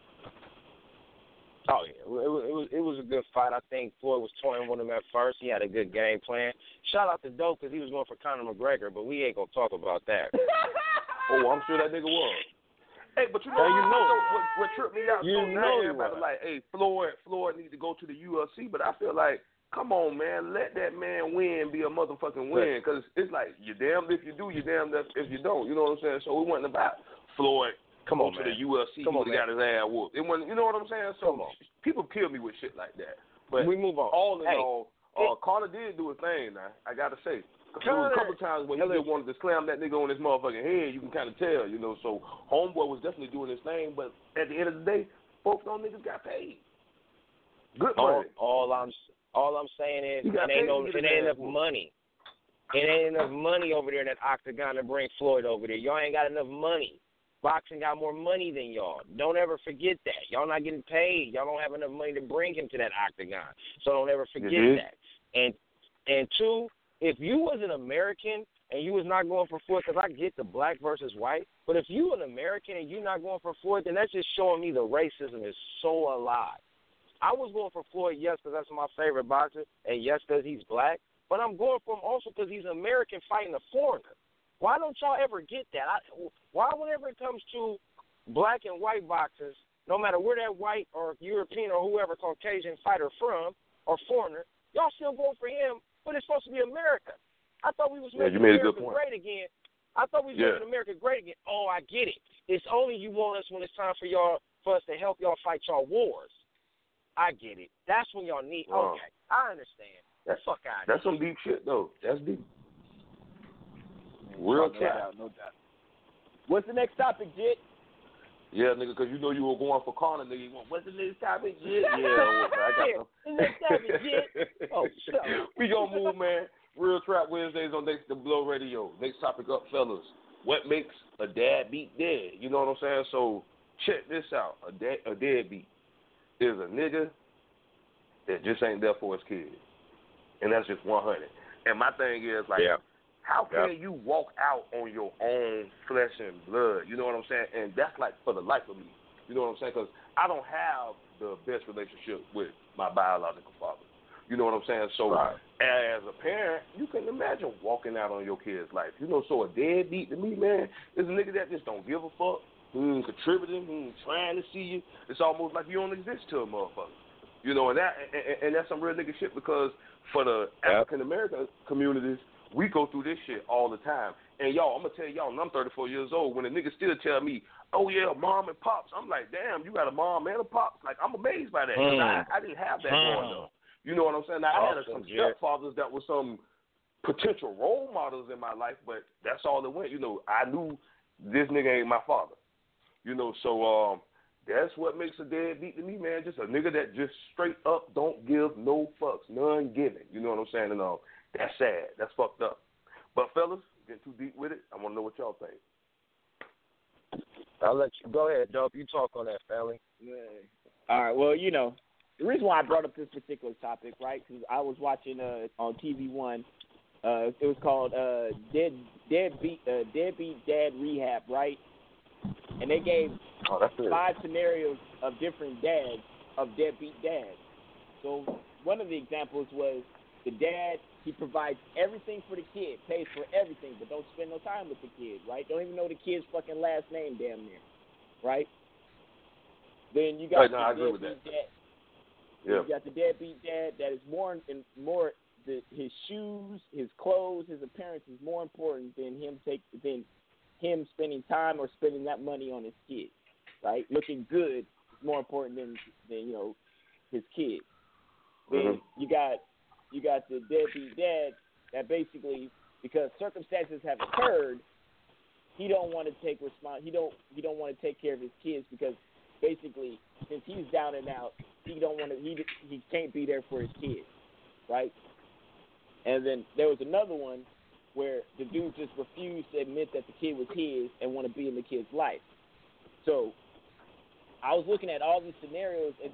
Oh, yeah. It was a good fight. I think Floyd was toying with him at first. He had a good game plan. Shout out to Dope because he was going for Conor McGregor, but we ain't going to talk about that.
Oh, I'm sure that nigga was. Hey, but what tripped me out so now everybody like, hey, Floyd need to go to the UFC, but I feel like, come on, man, let that man win be a motherfucking win, because it's like, you're damned if you do, you're damned if you don't, you know what I'm saying? So it wasn't about Floyd
to
the UFC, he would have got his ass whooped. It wasn't, you know what I'm saying? So people kill me with shit like that. But
we move on.
All in all, Conor did do his thing now, I got to say. There was a couple of times when he just wanted to slam that nigga on his motherfucking head. You can kind of tell, So Homeboy was definitely doing his thing, but at the end of the day, both those niggas got paid. Good money.
All I'm saying is it ain't enough money. It ain't enough money over there in that octagon to bring Floyd over there. Y'all ain't got enough money. Boxing got more money than y'all. Don't ever forget that. Y'all not getting paid. Y'all don't have enough money to bring him to that octagon. So don't ever forget that. And two, if you was an American and you was not going for Floyd, because I get the black versus white, but if you an American and you not going for Floyd, then that's just showing me the racism is so alive. I was going for Floyd, yes, because that's my favorite boxer, and yes, because he's black, but I'm going for him also because he's an American fighting a foreigner. Why don't y'all ever get that? Why whenever it comes to black and white boxers, no matter where that white or European or whoever Caucasian fighter from or foreigner, y'all still going for him, but it's supposed to be America. I thought we was making America great again. I thought we was making America great again. Oh, I get it. It's only you want us when it's time for us to help y'all fight y'all wars. I get it. That's when y'all need. Okay, I understand. Fuck out.
That's some deep shit though. That's deep. Real cat.
No doubt. What's the next topic, Jit?
Yeah, nigga, because you know you were going for Conor, nigga. You want, what's the next topic, Jit? I got
the next topic, Jit. Oh, shut up.
We gonna move, man. Real Trap Wednesdays on Next to Blow Radio. Next topic up, fellas. What makes a dad beat dead? You know what I'm saying? So check this out. A deadbeat is a nigga that just ain't there for his kids. And that's just 100. And my thing is, like, how can you walk out on your own flesh and blood? You know what I'm saying? And that's, like, for the life of me. You know what I'm saying? Because I don't have the best relationship with my biological father. You know what I'm saying? So as a parent, you can imagine walking out on your kid's life. You know, so a deadbeat to me, man, is a nigga that just don't give a fuck. He ain't contributing. He ain't trying to see you. It's almost like you don't exist to a motherfucker. You know, and that's some real nigga shit, because for the African American communities, we go through this shit all the time. And y'all, I'm gonna tell y'all, and I'm 34 years old, when a nigga still tell me, oh yeah, mom and pops, I'm like, damn, you got a mom and a pops. Like, I'm amazed by that. I didn't have that growing up. You know what I'm saying? Now, I had some stepfathers that were some potential role models in my life, but that's all it went. You know, I knew this nigga ain't my father. You know, so that's what makes a deadbeat to me, man. Just a nigga that just straight up don't give no fucks, none given. You know what I'm saying? And that's sad. That's fucked up. But fellas, getting too deep with it, I want to know what y'all think.
I'll let you go ahead, Dope. You talk on that, family.
Yeah. All right. Well, you know, the reason why I brought up this particular topic, right? Because I was watching on TV One. It was called Deadbeat Dad Rehab, right? And they gave 5 scenarios of different dads, of deadbeat dads. So one of the examples was the dad, he provides everything for the kid, pays for everything, but don't spend no time with the kid, right? Don't even know the kid's fucking last name damn near, right? Then you got the deadbeat dad. Yeah. You got the deadbeat dad that is his shoes, his clothes, his appearance is more important than him spending time or spending that money on his kid, right? Looking good is more important than you know, his kid. Then you got the deadbeat dad that basically, because circumstances have occurred, he don't want to take he don't want to take care of his kids because basically since he's down and out, he can't be there for his kids, right? And then there was another one where the dude just refused to admit that the kid was his and want to be in the kid's life. So I was looking at all these scenarios, and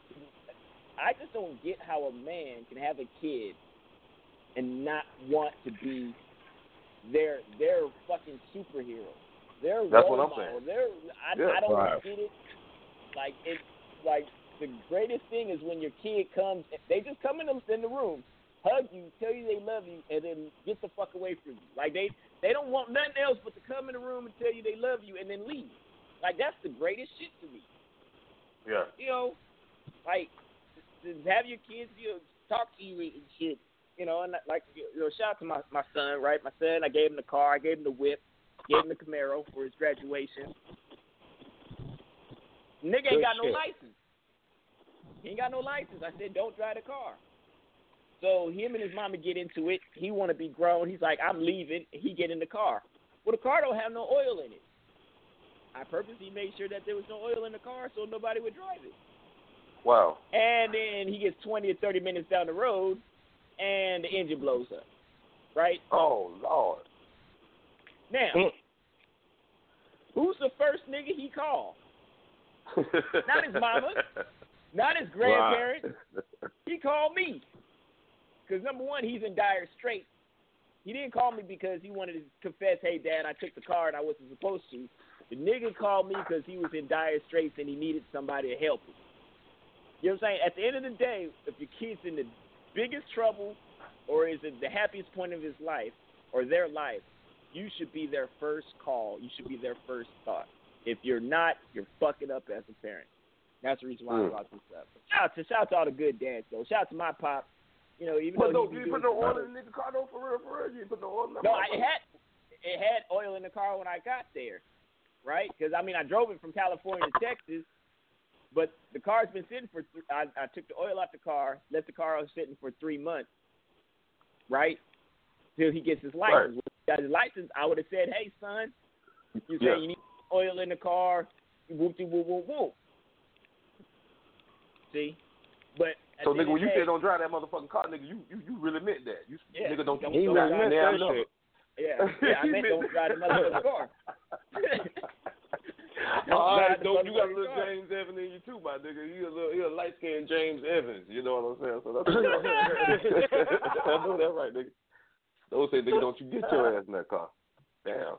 I just don't get how a man can have a kid and not want to be their fucking superhero.
That's what I'm saying.
I don't get it. Like, it's like the greatest thing is when your kid comes, they just come in the room, hug you, tell you they love you, and then get the fuck away from you. Like, they don't want nothing else but to come in the room and tell you they love you and then leave. Like, that's the greatest shit to me.
Yeah.
You know, like, to have your kids, you know, talk to you and shit. You know, and like, you know, shout out to my son, right? My son, I gave him the car, I gave him the whip, gave him the Camaro for his graduation. Nigga ain't got no license. He ain't got no license. I said, don't drive the car. So him and his mama get into it. He want to be grown. He's like, I'm leaving. He get in the car. Well, the car don't have no oil in it. I purposely made sure that there was no oil in the car so nobody would drive it.
Wow.
And then he gets 20 or 30 minutes down the road, and the engine blows up. Right?
Oh, Lord.
Now, who's the first nigga he called? Not his mama. Not his grandparents. Wow. He called me. Because, number one, he's in dire straits. He didn't call me because he wanted to confess, hey, Dad, I took the car and I wasn't supposed to. The nigga called me because he was in dire straits and he needed somebody to help him. You know what I'm saying? At the end of the day, if your kid's in the biggest trouble or is at the happiest point of his life or their life, you should be their first call. You should be their first thought. If you're not, you're fucking up as a parent. That's the reason why I brought this up. Shout out to all the good dads, though. Shout out to my pop. You know, even though
you put no oil in the nigga car, though, for real. You put no oil in the car.
No, it had oil in the car when I got there, right? Because, I mean, I drove it from California to Texas, but the car's been sitting for I took the oil out the car, left the car sitting for 3 months, right, till he gets his license. Right. When he got his license, I would have said, hey, son, you say you need oil in the car, whoop-de-whoop-whoop-whoop. See? But
so, nigga, when you say don't drive that motherfucking car, nigga, you really meant that. Nigga, don't
drive that shit. Yeah, I meant don't drive the motherfucking car.
All right, don't you got a little James Evans in you too, my nigga. He a light skinned James Evans. You know what I'm saying? So I know that right, nigga. Don't say, nigga, don't you get your ass in that car? Damn.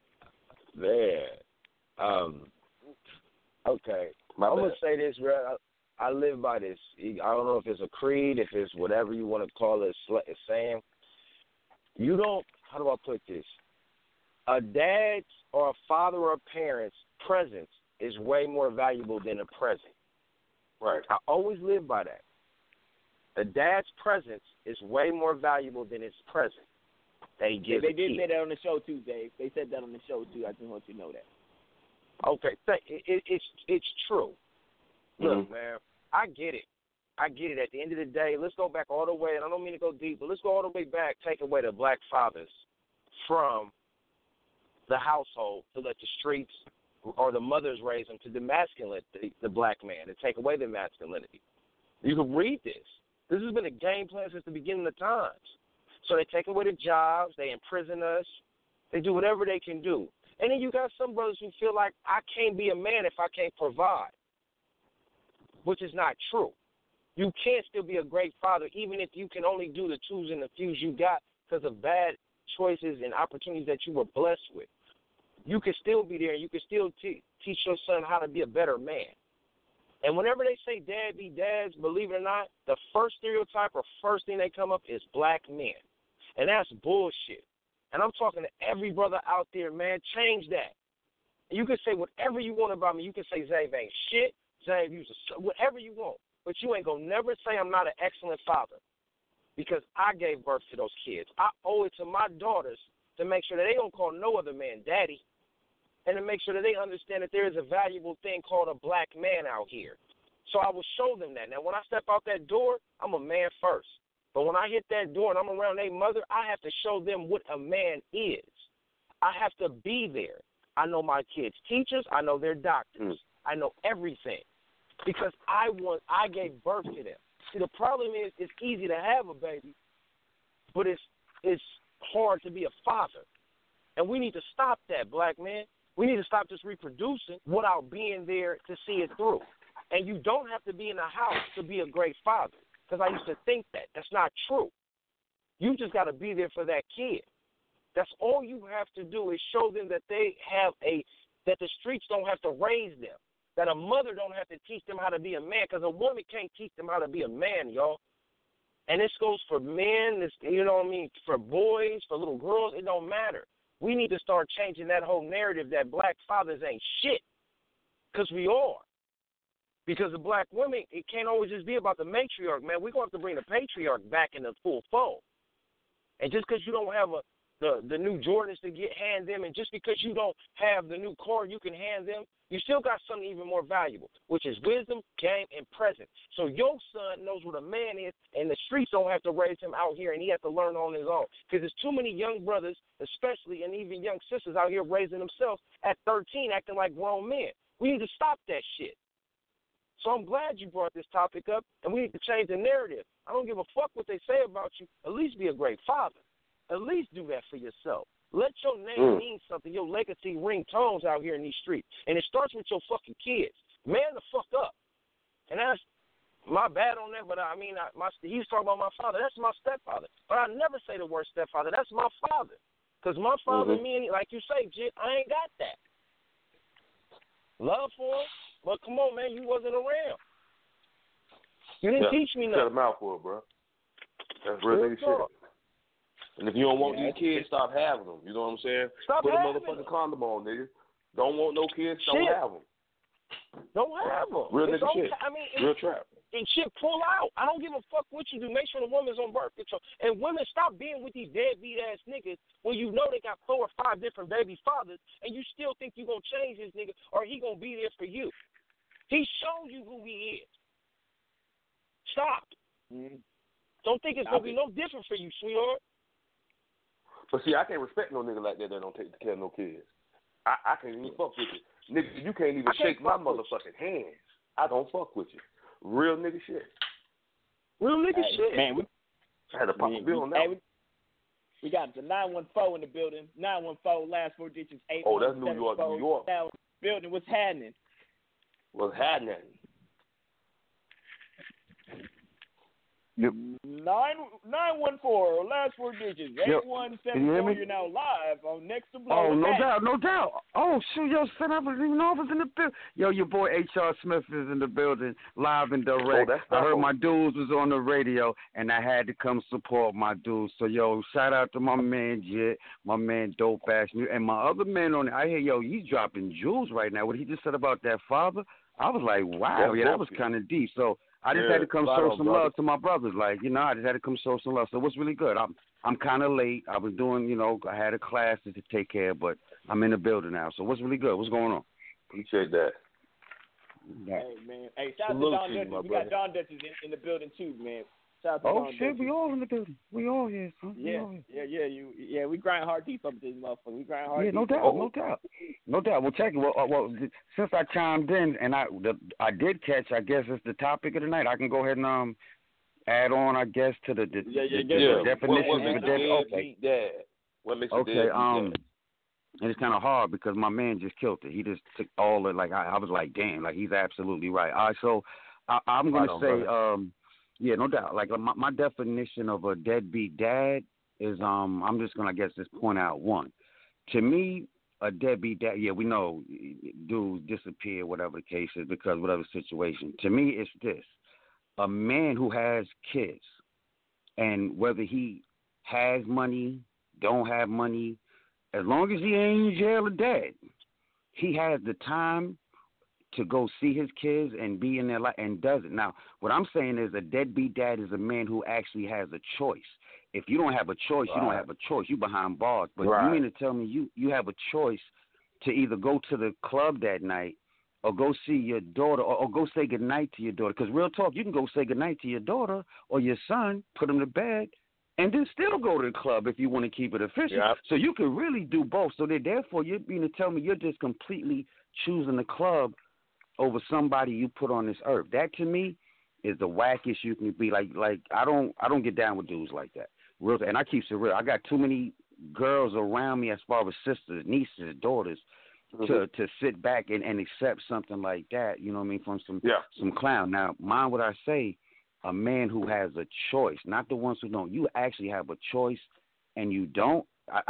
Man. Okay. I'm gonna say this, bro. I live by this. I don't know if it's a creed, if it's whatever you want to call it, it's saying. You don't, how do I put this? A dad's or a father or a parent's presence is way more valuable than a present.
Right.
I always live by that. A dad's presence is way more valuable than his present that he gives.
They did say that on the show too, Dave. They said that on the show too. I just want you to know that.
Okay, it's true. Look, man, I get it. At the end of the day, let's go back all the way, and I don't mean to go deep, but let's go all the way back, take away the black fathers from the household to let the streets or the mothers raise them to demasculate the black man, to take away their masculinity. You can read this. This has been a game plan since the beginning of times. So they take away the jobs, they imprison us, they do whatever they can do. And then you got some brothers who feel like, I can't be a man if I can't provide, which is not true. You can still be a great father even if you can only do the twos and the fews you got because of bad choices and opportunities that you were blessed with. You can still be there and you can still teach your son how to be a better man. And whenever they say dad be dads, believe it or not, the first stereotype or first thing they come up is black men. And that's bullshit. And I'm talking to every brother out there, man, change that. You can say whatever you want about me. You can say Zave ain't shit, Zave used to, whatever you want. But you ain't going to never say I'm not an excellent father because I gave birth to those kids. I owe it to my daughters to make sure that they don't call no other man daddy and to make sure that they understand that there is a valuable thing called a black man out here. So I will show them that. Now, when I step out that door, I'm a man first. But when I hit that door and I'm around their mother, I have to show them what a man is. I have to be there. I know my kids' teachers. I know their doctors. I know everything because I gave birth to them. See, the problem is it's easy to have a baby, but it's hard to be a father. And we need to stop that, black man. We need to stop just reproducing without being there to see it through. And you don't have to be in a house to be a great father. Because I used to think that. That's not true. You just got to be there for that kid. That's all you have to do is show them that they have that the streets don't have to raise them, that a mother don't have to teach them how to be a man, because a woman can't teach them how to be a man, y'all. And this goes for men, you know what I mean, for boys, for little girls, it don't matter. We need to start changing that whole narrative that black fathers ain't shit, because we are. Because the black women, it can't always just be about the matriarch, man. We're going to have to bring the patriarch back in the full fold. And just because you don't have the new Jordans to hand them, and just because you don't have the new car you can hand them, you still got something even more valuable, which is wisdom, game, and presence. So your son knows what a man is, and the streets don't have to raise him out here, and he has to learn on his own. Because there's too many young brothers, especially, and even young sisters out here raising themselves at 13 acting like grown men. We need to stop that shit. So I'm glad you brought this topic up, and we need to change the narrative. I don't give a fuck what they say about you. At least be a great father. At least do that for yourself. Let your name mean something. Your legacy ring tones out here in these streets. And it starts with your fucking kids. Man the fuck up. And that's my bad on that, but I mean, he's talking about my father. That's my stepfather. But I never say the word stepfather. That's my father. Because my father, me, and like you say, Jit, I ain't got that. Love for him. But come on, man, you wasn't around. You didn't teach me nothing.
Shut them out for it, bro. That's real nigga shit. And if you don't want these kids, stop having them. You know what I'm saying? Put a motherfucking condom on, nigga. Don't want no kids, don't have them.
Don't have them.
Real nigga shit.
I mean,
real trap.
And shit, pull out. I don't give a fuck what you do. Make sure the woman's on birth control. And women, stop being with these deadbeat ass niggas when you know they got 4 or 5 different baby fathers, and you still think you gonna change this nigga or he gonna be there for you. He showed you who he is. Stop. Don't think it's gonna be no different for you, sweetheart.
But see, I can't respect no nigga like that don't take care of no kids. I can't even fuck with you. Nigga, you can't even shake my motherfucking hands. I don't fuck with you. Real nigga shit.
Real nigga shit.
Man,
I had to pop a bill on that.
We got the 914 in the building. 914, last 4 digits, 8.
Oh, that's New York, New York.
Building, what's happening?
What's happening?
914, last 4 digits, 8174. You're now live on Next to Blow.
Oh, no doubt. Oh, shoot, yo, son, I didn't even know I was in the building. Yo, your boy H.R. Smith is in the building, live and direct. I heard my dudes was on the radio, and I had to come support my dudes. So, yo, shout out to my man Jit, my man Dope Ass, and my other man on it. I hear, yo, he's dropping jewels right now. What he just said about that father, I was like, wow, that was kind of deep. So, I just had to come show some love to my brothers. Like, you know, I just had to come show some love. So what's really good? I'm kind of late. I was doing, you know, I had a class to take care of, but I'm in the building now. So what's really good? What's going on?
Appreciate that.
Hey, man. Hey, shout out to Don Dutchess. We got Don Dutchess in the building, too, man. Shout out to
Oh
Don
shit,
Dutchie.
we all in the building. We all here, son.
Yeah. We grind hard deep up this motherfucker. We grind hard.
Yeah, no doubt. Well, check it. Well, since I chimed in and I did catch, I guess it's the topic of the night. I can go ahead and add on, I guess, to the definition
What
of a
makes
deadbeat
dad? What makes a deadbeat dad?
And it's kind of hard because my man just killed it. He just took all the I was like, damn, like he's absolutely right. All right, so I'm gonna say, yeah, no doubt. Like my definition of a deadbeat dad is, I'm just gonna, I guess, just point out one. To me, a deadbeat dad, yeah, we know dudes disappear, whatever the case is, because whatever situation. To me, it's this: a man who has kids, and whether he has money, don't have money, as long as he ain't in jail or dead, he has the time to go see his kids and be in their life and does it. Now, what I'm saying is a deadbeat dad is a man who actually has a choice. If you don't have a choice, you don't have a choice. You behind bars. But you mean to tell me you have a choice to either go to the club that night or go see your daughter or go say goodnight to your daughter? Because real talk, you can go say goodnight to your daughter or your son, put them to bed, and then still go to the club if you want to keep it official. Yep. So you can really do both. So therefore, you're being to tell me you're just completely choosing the club over somebody you put on this earth. That to me is the wackiest you can be. Like I don't get down with dudes like that. Real, and I keep it real. I got too many girls around me as far as sisters, nieces, daughters, to sit back and accept something like that. You know what I mean? From some clown. Now, mind what I say. A man who has a choice, not the ones who don't. You actually have a choice, and you don't.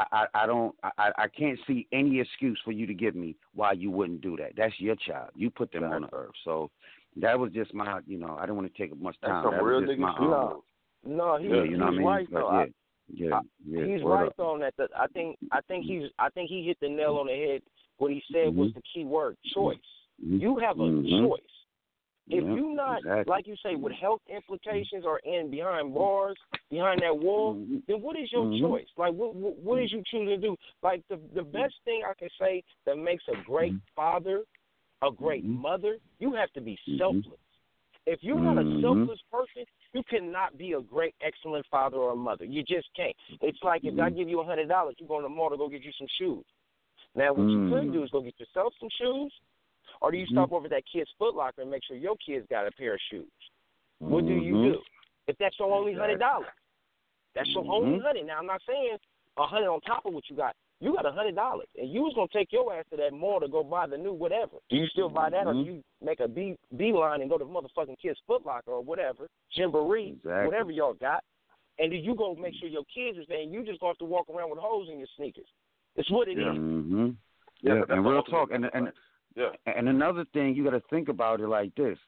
I can't see any excuse for you to give me why you wouldn't do that. That's your child. You put them on the earth. So that was just my, I didn't want to take up much time. That was just my
No, he's right though. He's right though on that. I think he hit the nail on the head. What he said was the key word: choice. You have a choice. If you not, like you say, with health implications or in behind bars, behind that wall, then what is your choice? Like, what is you choosing to do? Like, the best thing I can say that makes a great father, a great mother, you have to be selfless. If you're not a selfless person, you cannot be a great, excellent father or a mother. You just can't. It's like if I give you $100, you go to the mall to go get you some shoes. Now, what you could do is go get yourself some shoes, or do you stop over at that kid's Foot Locker and make sure your kid's got a pair of shoes? What do you do? If that's your only $100, that's your only $100. Now, I'm not saying $100 on top of what you got. You got $100, and you was going to take your ass to that mall to go buy the new whatever. Do you still buy that, or do you make a beeline and go to motherfucking kid's Foot Locker or whatever, Gymboree, whatever y'all got, and then you go make sure your kids is there, and you just going to have to walk around with holes in your sneakers. It's what it is.
Yeah, and real talk, and another thing, you got to think about it like this.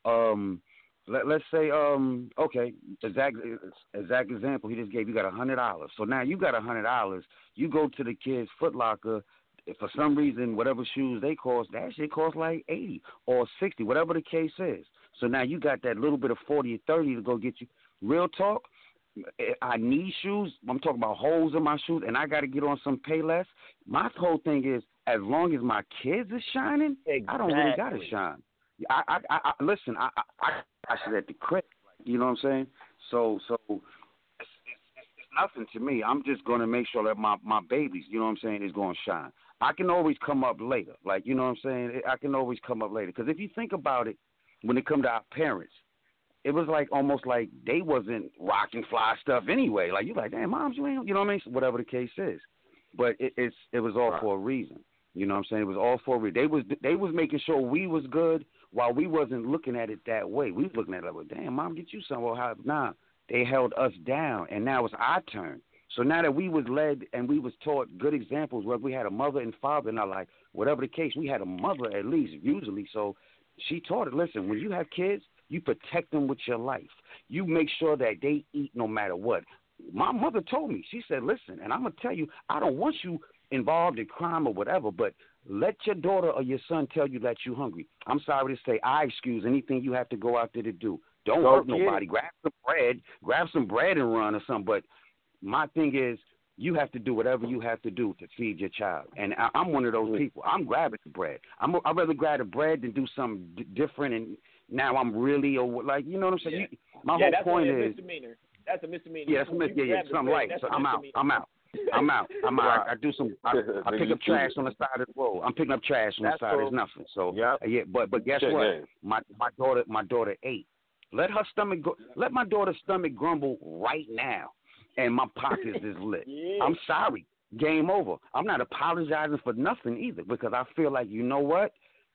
Let's say, okay, exact example he just gave. You got $100. So now you got $100. You go to the kid's Foot Locker. If for some reason, whatever shoes they cost, that shit costs like $80 or $60, whatever the case is. So now you got that little bit of 40 or 30 to go get you. Real talk, I need shoes. I'm talking about holes in my shoes, and I got to get on some Payless. My whole thing is, as long as my kids are shining, I don't really got to shine. I listen. I should at the crib. You know what I'm saying? So it's nothing to me. I'm just going to make sure that my babies, you know what I'm saying, is going to shine. I can always come up later. Like, you know what I'm saying? I can always come up later. Because if you think about it, when it comes to our parents, it was like almost like they wasn't rocking fly stuff anyway. Like, you're like, damn, moms, you ain't, you know what I mean? Whatever the case is. But it was all for a reason. You know what I'm saying? It was all for a reason. They was making sure we was good while we wasn't looking at it that way. We was looking at it like, damn, mom, get you some. Well, nah, they held us down, and now it's our turn. So now that we was led and we was taught good examples, where we had a mother and father in our life, whatever the case, we had a mother at least, usually. So she taught it, listen, when you have kids, you protect them with your life. You make sure that they eat no matter what. My mother told me, she said, listen, and I'm going to tell you, I don't want you involved in crime or whatever, but let your daughter or your son tell you that you're hungry. I'm sorry to say, I excuse anything you have to go out there to do. Don't hurt nobody. Grab some bread and run or something. But my thing is, you have to do whatever you have to do to feed your child. And I'm one of those people. I'm grabbing the bread. I'd rather grab the bread than do something different and now I'm really like, you know what I'm saying?
Yeah.
My whole point is
misdemeanor. That's a misdemeanor.
Yeah, that's a misdemeanor. Yeah, something light. So I'm out. I do some. I pick up trash on the side of the road. I'm picking up trash on the side. There's nothing. So yeah. But guess what? My daughter 8. Let my daughter's stomach grumble right now, and my pockets is lit. Yeah. I'm sorry. Game over. I'm not apologizing for nothing either, because I feel like, you know what?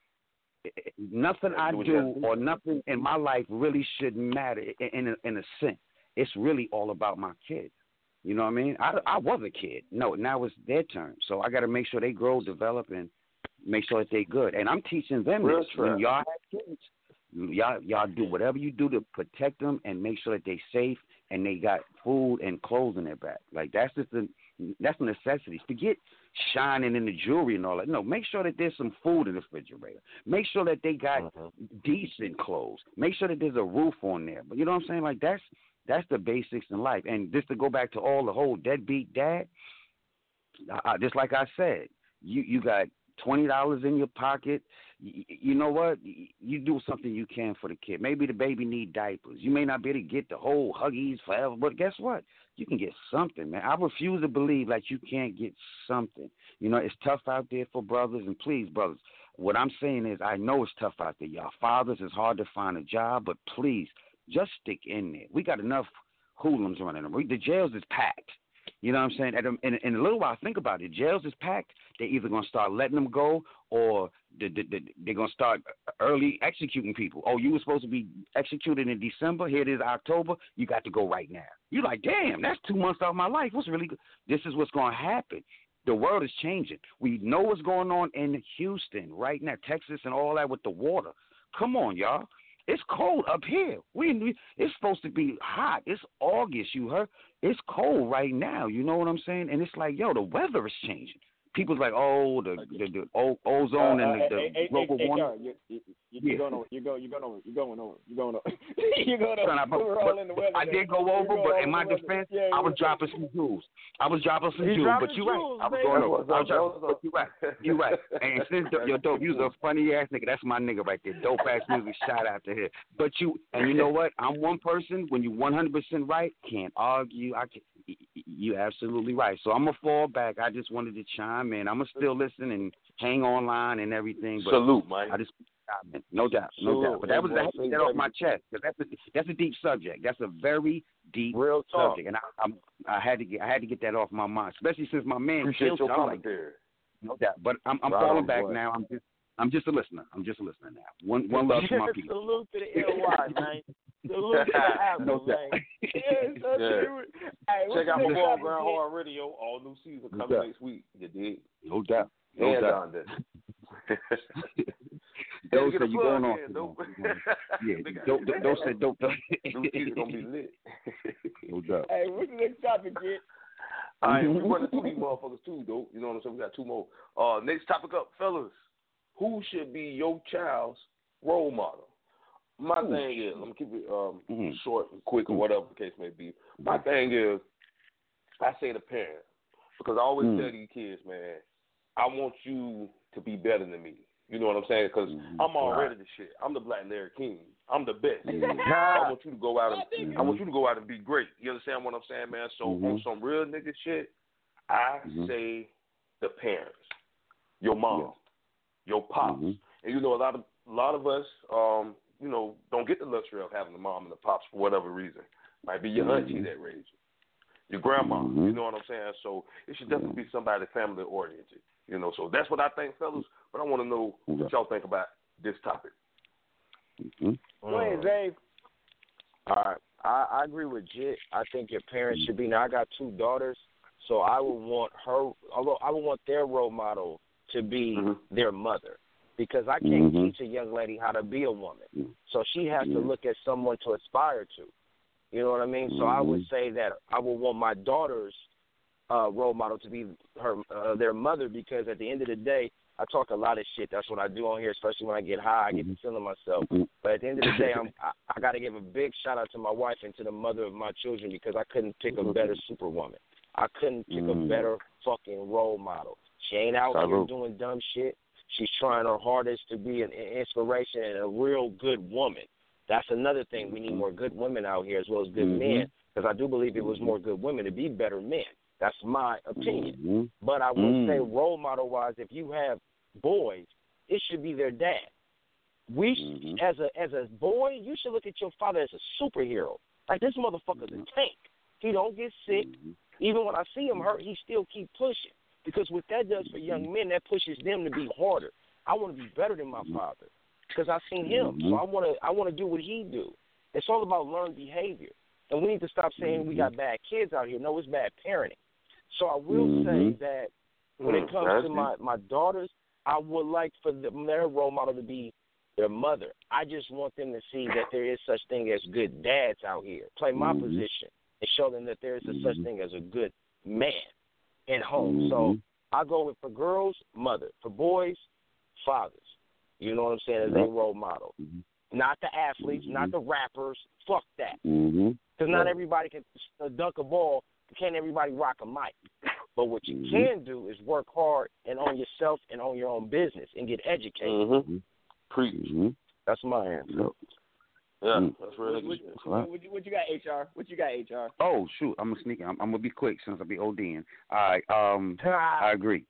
Nothing I do or nothing in my life really shouldn't matter in a sense. It's really all about my kids. You know what I mean? I was a kid. No, now it's their turn. So I got to make sure they grow, develop, and make sure that they're good. And I'm teaching them this. When y'all have kids, y'all do whatever you do to protect them and make sure that they're safe and they got food and clothes in their back. Like, that's a necessity. Forget shining in the jewelry and all that. No, make sure that there's some food in the refrigerator. Make sure that they got decent clothes. Make sure that there's a roof on there. But you know what I'm saying? Like, that's the basics in life. And just to go back to all the whole deadbeat dad, just like I said, you got $20 in your pocket. You know what? You do something you can for the kid. Maybe the baby need diapers. You may not be able to get the whole Huggies forever, but guess what? You can get something, man. I refuse to believe that you can't get something. You know, it's tough out there for brothers, and please, brothers, what I'm saying is I know it's tough out there, y'all. Fathers, it's hard to find a job, but please, just stick in there. We got enough hoodlums running them. The jails is packed. You know what I'm saying? In a little while, think about it. Jails is packed. They're either going to start letting them go, or they're going to start early executing people. Oh, you were supposed to be executed in December. Here it is, October. You got to go right now. You're like, damn, that's 2 months off my life. What's really good? This is what's going to happen. The world is changing. We know what's going on in Houston right now, Texas and all that with the water. Come on, y'all. It's cold up here. It's supposed to be hot. It's August, you heard? It's cold right now. You know what I'm saying? And it's like, yo, the weather is changing. People's like, oh, the ozone and the global warming. You're going over. I did go over, but in my defense, I was dropping some jewels. But you're right. I was going over. You're right. And since you're dope, you're a funny ass nigga. That's my nigga right there. Dope ass music. Shout out to him. But you know what? I'm one person. When you 100% right, can't argue. You're absolutely right. So I'm gonna fall back. I just wanted to chime in. I'm gonna still listen and hang online and everything. But
salute, Mike.
I just no doubt. But that was that off my chest, because that's a deep subject. That's a very deep subject, and I had to get that off my mind, especially since my man.
Appreciate your comment there.
No doubt. But I'm falling back now. I'm just a listener. I'm just a listener now. One love for my people.
Salute to the LY, man. Salute to the Apple, man.
Check out my boy Ground Hard Radio. All new season coming next week. You dig?
No doubt.
Those
said you going on. Yeah. Those said dope.
New season gonna be lit.
No doubt.
Hey, what's the next topic, kid?
All right, we running through these motherfuckers too, though. You know what I'm saying? We got 2 more. Next topic up, fellas. Who should be your child's role model? My thing is, I'm going to keep it short and quick or whatever the case may be. My thing is, I say the parent, because I always tell these kids, man, I want you to be better than me. You know what I'm saying? Because I'm already the shit. I'm the Black Larry King. I'm the best. I want you to go out and be great. You understand what I'm saying, man? So on some real nigga shit, I say the parents, your mom, your pops, and you know a lot of us, you know, don't get the luxury of having a mom and a pops for whatever reason. Might be your auntie that raised you, your grandma. You know what I'm saying? So it should definitely be somebody family oriented. You know, so that's what I think, fellas. But I want to know what y'all think about this topic.
Go ahead, Dave.
All right, I agree with Jit. I think your parents should be. Now I got 2 daughters, so I would want their role model to be their mother, because I can't teach a young lady how to be a woman. So she has to look at someone to aspire to. You know what I mean? So I would say that I would want my daughter's role model to be their mother, because at the end of the day, I talk a lot of shit. That's what I do on here, especially when I get high. I get to feeling myself. But at the end of the day, I got to give a big shout out to my wife and to the mother of my children, because I couldn't pick a better superwoman. I couldn't pick a better fucking role model. She ain't out here doing dumb shit. She's trying her hardest to be an inspiration and a real good woman. That's another thing. We need more good women out here as well as good men, because I do believe it was more good women to be better men. That's my opinion. But I will say, role model-wise, if you have boys, it should be their dad. As a boy, you should look at your father as a superhero. Like, this motherfucker's a tank. He don't get sick. Even when I see him hurt, he still keep pushing. Because what that does for young men, that pushes them to be harder. I want to be better than my father because I've seen him. So I want to do what he do. It's all about learned behavior. And we need to stop saying we got bad kids out here. No, it's bad parenting. So I will say that when it comes to my daughters, I would like for their role model to be their mother. I just want them to see that there is such thing as good dads out here. Play my position and show them that there is such thing as a good man in home. So I go with, for girls, mother. For boys, fathers. You know what I'm saying? As a role model. Not the athletes, not the rappers. Fuck that. Because not everybody can dunk a ball. Can't everybody rock a mic. But what you can do is work hard and own yourself and own your own business and get educated.
Preach.
That's my answer.
Yeah, that's really
good. What you got, HR? What you got, HR?
Oh shoot, I'm gonna sneak. I'm gonna be quick since I'll be ODing. All right. I agree.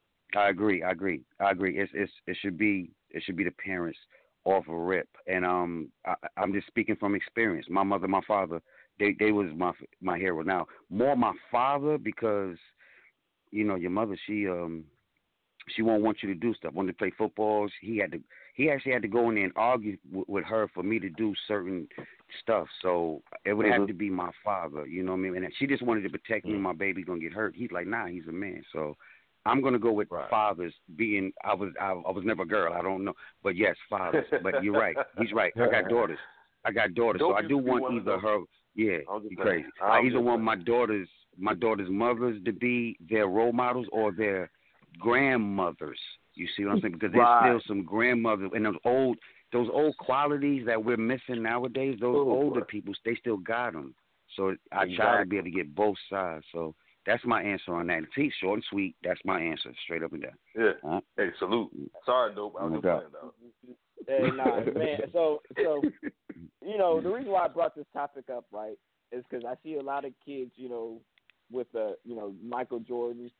It should be the parents off a rip, and I'm just speaking from experience. My mother, my father, they was my hero. Now more my father, because your mother, she won't want you to do stuff. When they play footballs, he actually had to go in there and argue with her for me to do certain stuff. So it would have to be my father, you know what I mean? And she just wanted to protect me. My baby gonna get hurt. He's like, nah, he's a man. So I'm gonna go with fathers. Being I was never a girl. I don't know, but yes, fathers. But you're right. He's right. I got daughters. So I do want either her. Yeah, you crazy. I either want my daughters' mothers to be their role models or their grandmothers. You see what I'm saying? Because there's still some grandmothers and those old qualities that we're missing nowadays. Those older people, they still got them. So I try to be able to get both sides. So that's my answer on that. It's short and sweet. That's my answer, straight up and down.
Yeah. Hey, salute. Sorry, dope. I was just playing though.
Hey, nah, man. So the reason why I brought this topic up, right, is because I see a lot of kids, with Michael Jordan,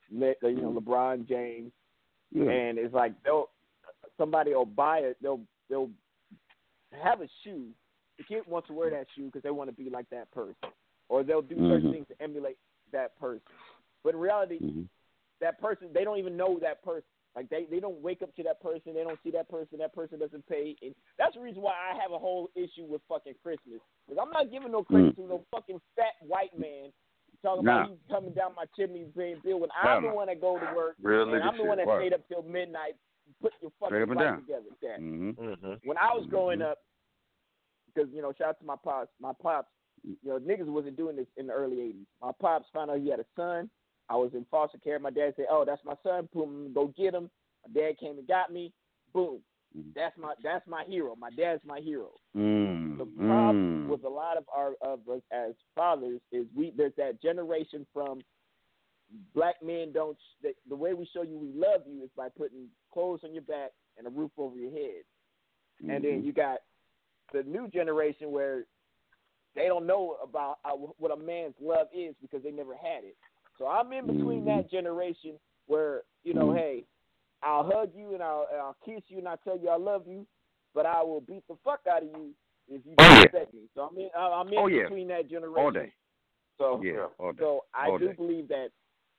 LeBron James, and it's like somebody will buy it. They'll have a shoe. The kid wants to wear that shoe because they want to be like that person, or they'll do certain things to emulate that person. But in reality, that person, they don't even know that person. Like they don't wake up to that person. They don't see that person. That person doesn't pay. And that's the reason why I have a whole issue with fucking Christmas. Because I'm not giving no credit to no fucking fat white man talking about you coming down my chimney paying bill when I'm the one that go to work and I'm the one that stayed up till midnight put your fucking life together. Dad. When I was growing up, because shout out to my pops, niggas wasn't doing this in the early 80s. My pops found out he had a son. I was in foster care. My dad said, "Oh, that's my son. Boom, go get him." My dad came and got me. Boom. That's my hero. My dad's my hero. The problem with a lot of us as fathers is there's that generation from black men the way we show you we love you is by putting clothes on your back and a roof over your head. And then you got the new generation where they don't know about what a man's love is because they never had it. So I'm in between that generation where, hey, I'll hug you and I'll kiss you and I'll tell you I love you, but I will beat the fuck out of you if you don't respect me. So I'm in between that generation.
All day.
So
all day.
So I do believe that,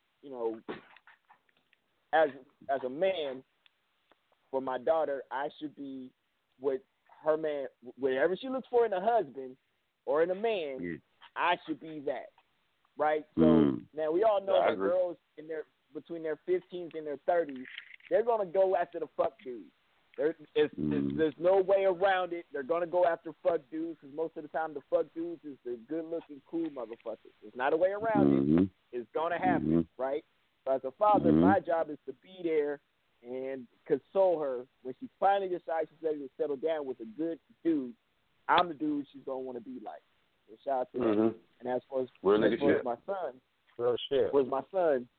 as a man, for my daughter, I should be with her man, whatever she looks for in a husband or in a man, I should be that. Right? So now we all know that girls between their 15s and their 30s, they're gonna go after the fuck dudes. There's no way around it. They're gonna go after fuck dudes because most of the time the fuck dudes is the good-looking, cool motherfuckers. There's not a way around it. It's gonna happen, right? So as a father, my job is to be there and console her when she finally decides she's ready to settle down with a good dude. I'm the dude she's gonna want to be like. So shout out to that. And as far as my son,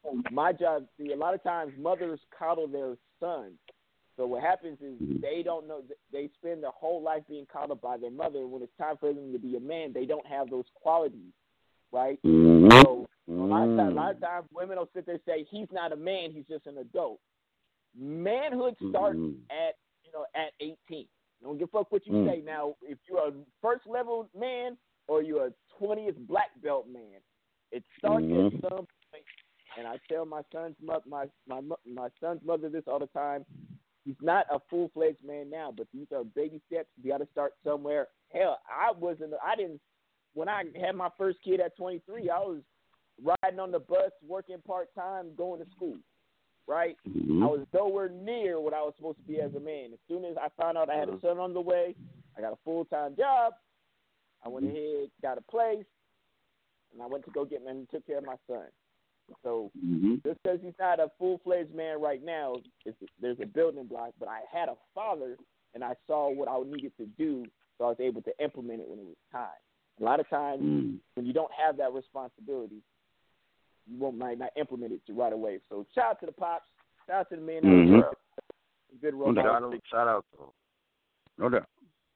my job, see, a lot of times mothers coddle their sons. So what happens is they don't know. They spend their whole life being coddled by their mother. When it's time for them to be a man, they don't have those qualities, right? So a lot of times women will sit there and say, he's not a man, he's just an adult. Manhood starts at 18. Don't give a fuck what you say. Now, if you're a first level man or you're a 20th black belt man, it starts at some point. And I tell my son's mother this all the time. He's not a full-fledged man now, but these are baby steps. You got to start somewhere. Hell, when I had my first kid at 23, I was riding on the bus, working part-time, going to school, right? I was nowhere near what I was supposed to be as a man. As soon as I found out I had a son on the way, I got a full-time job. I went ahead, got a place, and I went to go get him and took care of my son. So just because he's not a full-fledged man right now, there's a building block. But I had a father, and I saw what I needed to do, so I was able to implement it when it was time. A lot of times, when you don't have that responsibility, you might not implement it right away. So shout out to the pops, shout out to the men. Good role.
Shout out to them.
No doubt.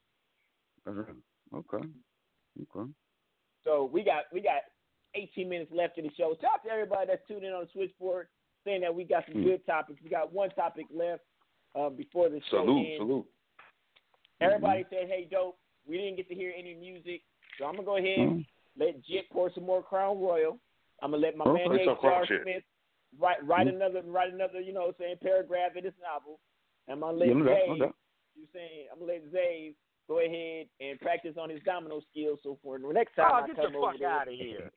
Okay.
So we got 18 minutes left in the show. Shout out to everybody that's tuned in on the switchboard, saying that we got some good topics. We got one topic left before the show ends. Salute. Everybody said, hey, dope, we didn't get to hear any music, so I'm going to go ahead and let Jit pour some more Crown Royal. I'm going to let my man H.R. Smith write another, paragraph in this novel. And I'm going to let Zay go ahead and practice on his domino skills. So for the next time I come over there.
Out of here.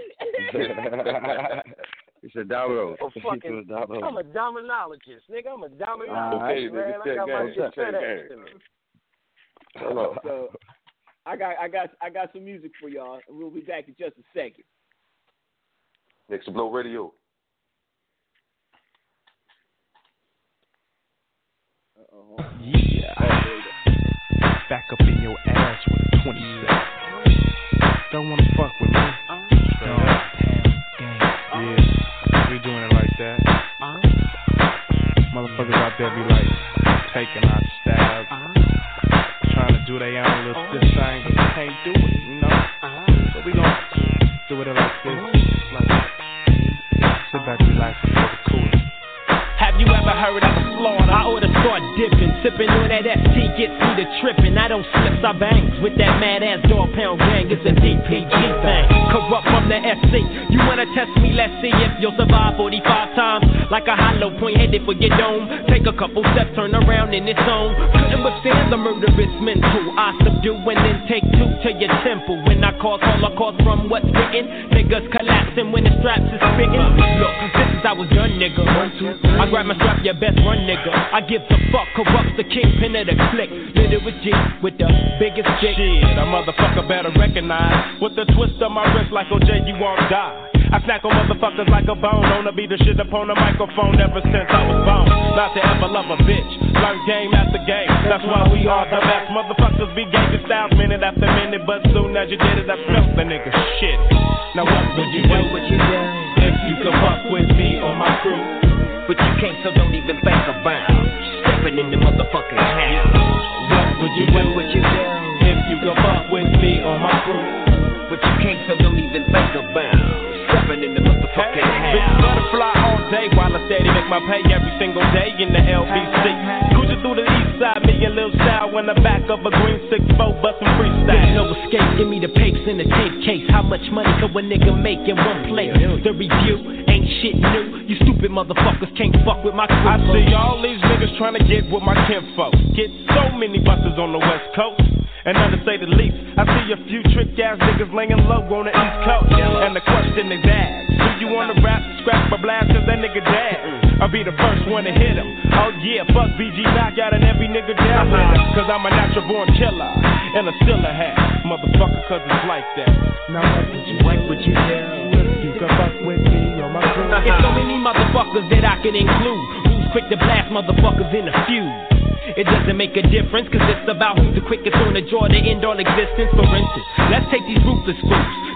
It's a domino.
I'm a dominologist, nigga. I'm a dominologist, man. I got my shit FedEx to me.
So I got some music for y'all, and we'll be back in just a second.
Next to Blow Radio.
Yeah. Back up in your ass with a 27. Don't wanna fuck with me. Yeah, we doing it like that. Motherfuckers out there be like taking our stabs, trying to do their own little stiff thing, but they can't do it, you know. So we gon' do it like this. Sit back, relax, and feel the coolest.
Have you ever heard of a slaughter? I oughta start dipping, sipping on that FT gets me to tripping. I don't slip, I bangs with that mad ass dog pound gang. It's a DPG thing. Corrupt from the SC. You wanna test me? Let's see if you'll survive 45 times. Like a hollow point headed for your dome. Take a couple steps, turn around in its zone. Couldn't withstand the murderous mental. I subdue and then take two to your temple. When I cause holocaust from what's written, niggas collapsing when the straps is spitting. Look, this is how it's done, nigga. I grab my strap, your best run, nigga. I give the fuck, corrupts the kingpin of the clique. Little with G, with the biggest dick.
Shit, a motherfucker better recognize. With the twist of my wrist like OJ, you won't die. I snack on motherfuckers like a bone. Wanna be the shit upon the microphone ever since I was born. Not to ever love a bitch. Learn game after game. That's why we are the best. Motherfuckers be gangster styles minute after minute. But soon as you did it, I felt the nigga shit. Now what would you do? If you could fuck with me or my crew?
But you can't, so don't even think about stepping in the motherfucking house.
What would you do? If you could fuck with me or my crew?
But you can't, so don't even think about stepping in the motherfucking house.
Bitch, butterfly all day while I steady make my pay every single day in the LBC. Cruising through the east side, me and Lil Style in the back of a green 6-4 bustin' freestyle.
There's no escape, give me the papes in the tape case. How much money could a nigga make in one place? The review ain't shit new. You stupid motherfuckers can't fuck with my crew.
I see all these niggas trying to get with my kinfolk. Get so many busters on the West Coast. And none to say the least, I see a few trick ass niggas laying low on the East Coast. And the question is asked, do you wanna rap, scrap, or blast, cause that nigga dead? I'll be the first one to hit him. Oh yeah, fuck BG knockout and every nigga down with him. Cause I'm a natural born killer, and a still a hat. Motherfucker, cause it's like that. Now what would you do? You can fuck with me or my crew.
It's so many motherfuckers that I can include. Who's quick to blast motherfuckers in a feud? It doesn't make a difference, cause it's about who's the quickest on the draw to end all existence. For instance, let's take these ruthless fools.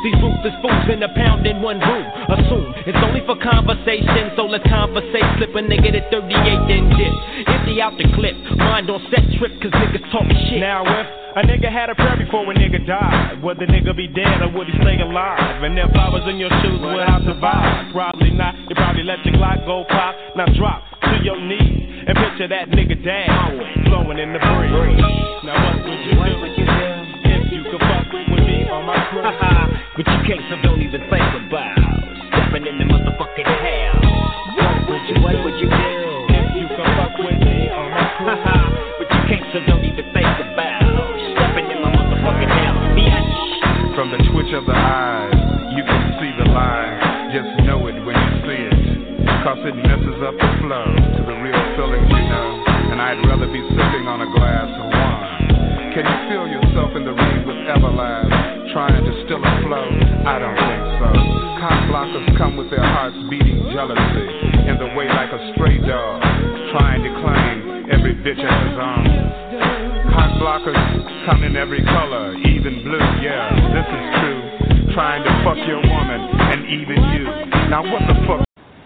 These ruthless fools in a pound in one room. Assume it's only for conversation, so let's conversate. Slip a nigga to 38 then dip. Empty out the clip, mind on set trip, cause niggas talk shit.
Now if a nigga had a prayer before a nigga died, would the nigga be dead or would he stay alive? And if I was in your shoes, would I survive? Probably not. You probably let your Glock go pop. Now drop to your knees and picture that nigga down, flowing in the breeze. Now what would you do if you could fuck with me on my crew?
But you can't, so don't even think about stepping in the motherfucking hell. What would you do
if you could fuck with me on my crew?
But you can't, so don't even think about stepping in my motherfucking hell.
From the twitch of the eyes, you can see the lie. Just know it when you see it, cause it messes up the flow to the real feelings you know. And I'd rather be sipping on a glass of wine. Can you feel yourself in the reed with Everlast, trying to still a flow? I don't think so. Cock blockers come with their hearts beating jealousy in the way like a stray dog, trying to claim every bitch as his own. Cock blockers come in every color, even blue, yeah, this is true. Trying to fuck your woman and even you. Now what the fuck?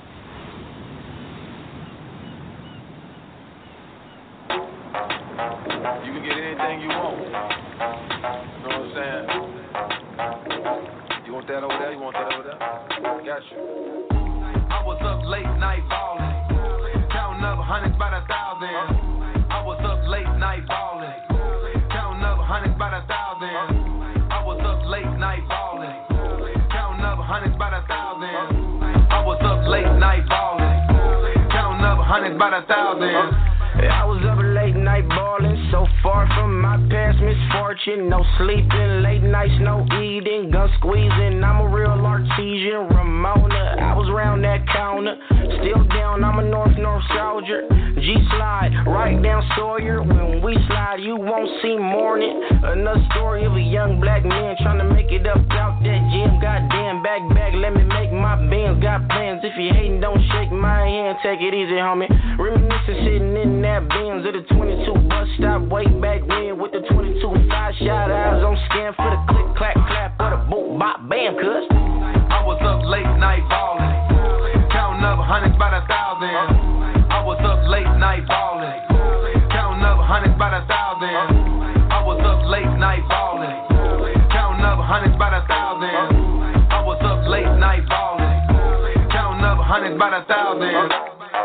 You can get anything you want. You know what I'm saying? You want that over there? You want that over there? Got you. I was up late night ballin', counting up hundreds by the thousand. I was up late night ballin', counting up hundreds by the thousand. I was up late night ballin', counting up hundreds by the thousand. I was up late night ballin', counting up hundreds by the thousand.
I was up late night ballin', so far from my past misfortune. No sleeping, late nights, no eating, gun squeezing. I'm a real artesian, Ramona. I was round that counter, still down. I'm a North soldier. G-slide, right down Sawyer. When we slide, you won't see morning. Another story of a young black man trying to make it up out that gym. Goddamn, back, let me make my bands. Got plans. If you hating, don't shake my hand. Take it easy, homie. Reminiscing, sitting in that Benz at the 22 bus stop way back when with the 22 5-shot eyes on scan for the click, clap, clap, or the boom, bop, bam, cuz.
I was up late night ballin', counting up hundreds by the thousand. I was up late night ballin', counting up hundreds by the thousand. I was up late night ballin', counting up hundreds by the thousand. I was up late night ballin', counting up hundreds by the thousand.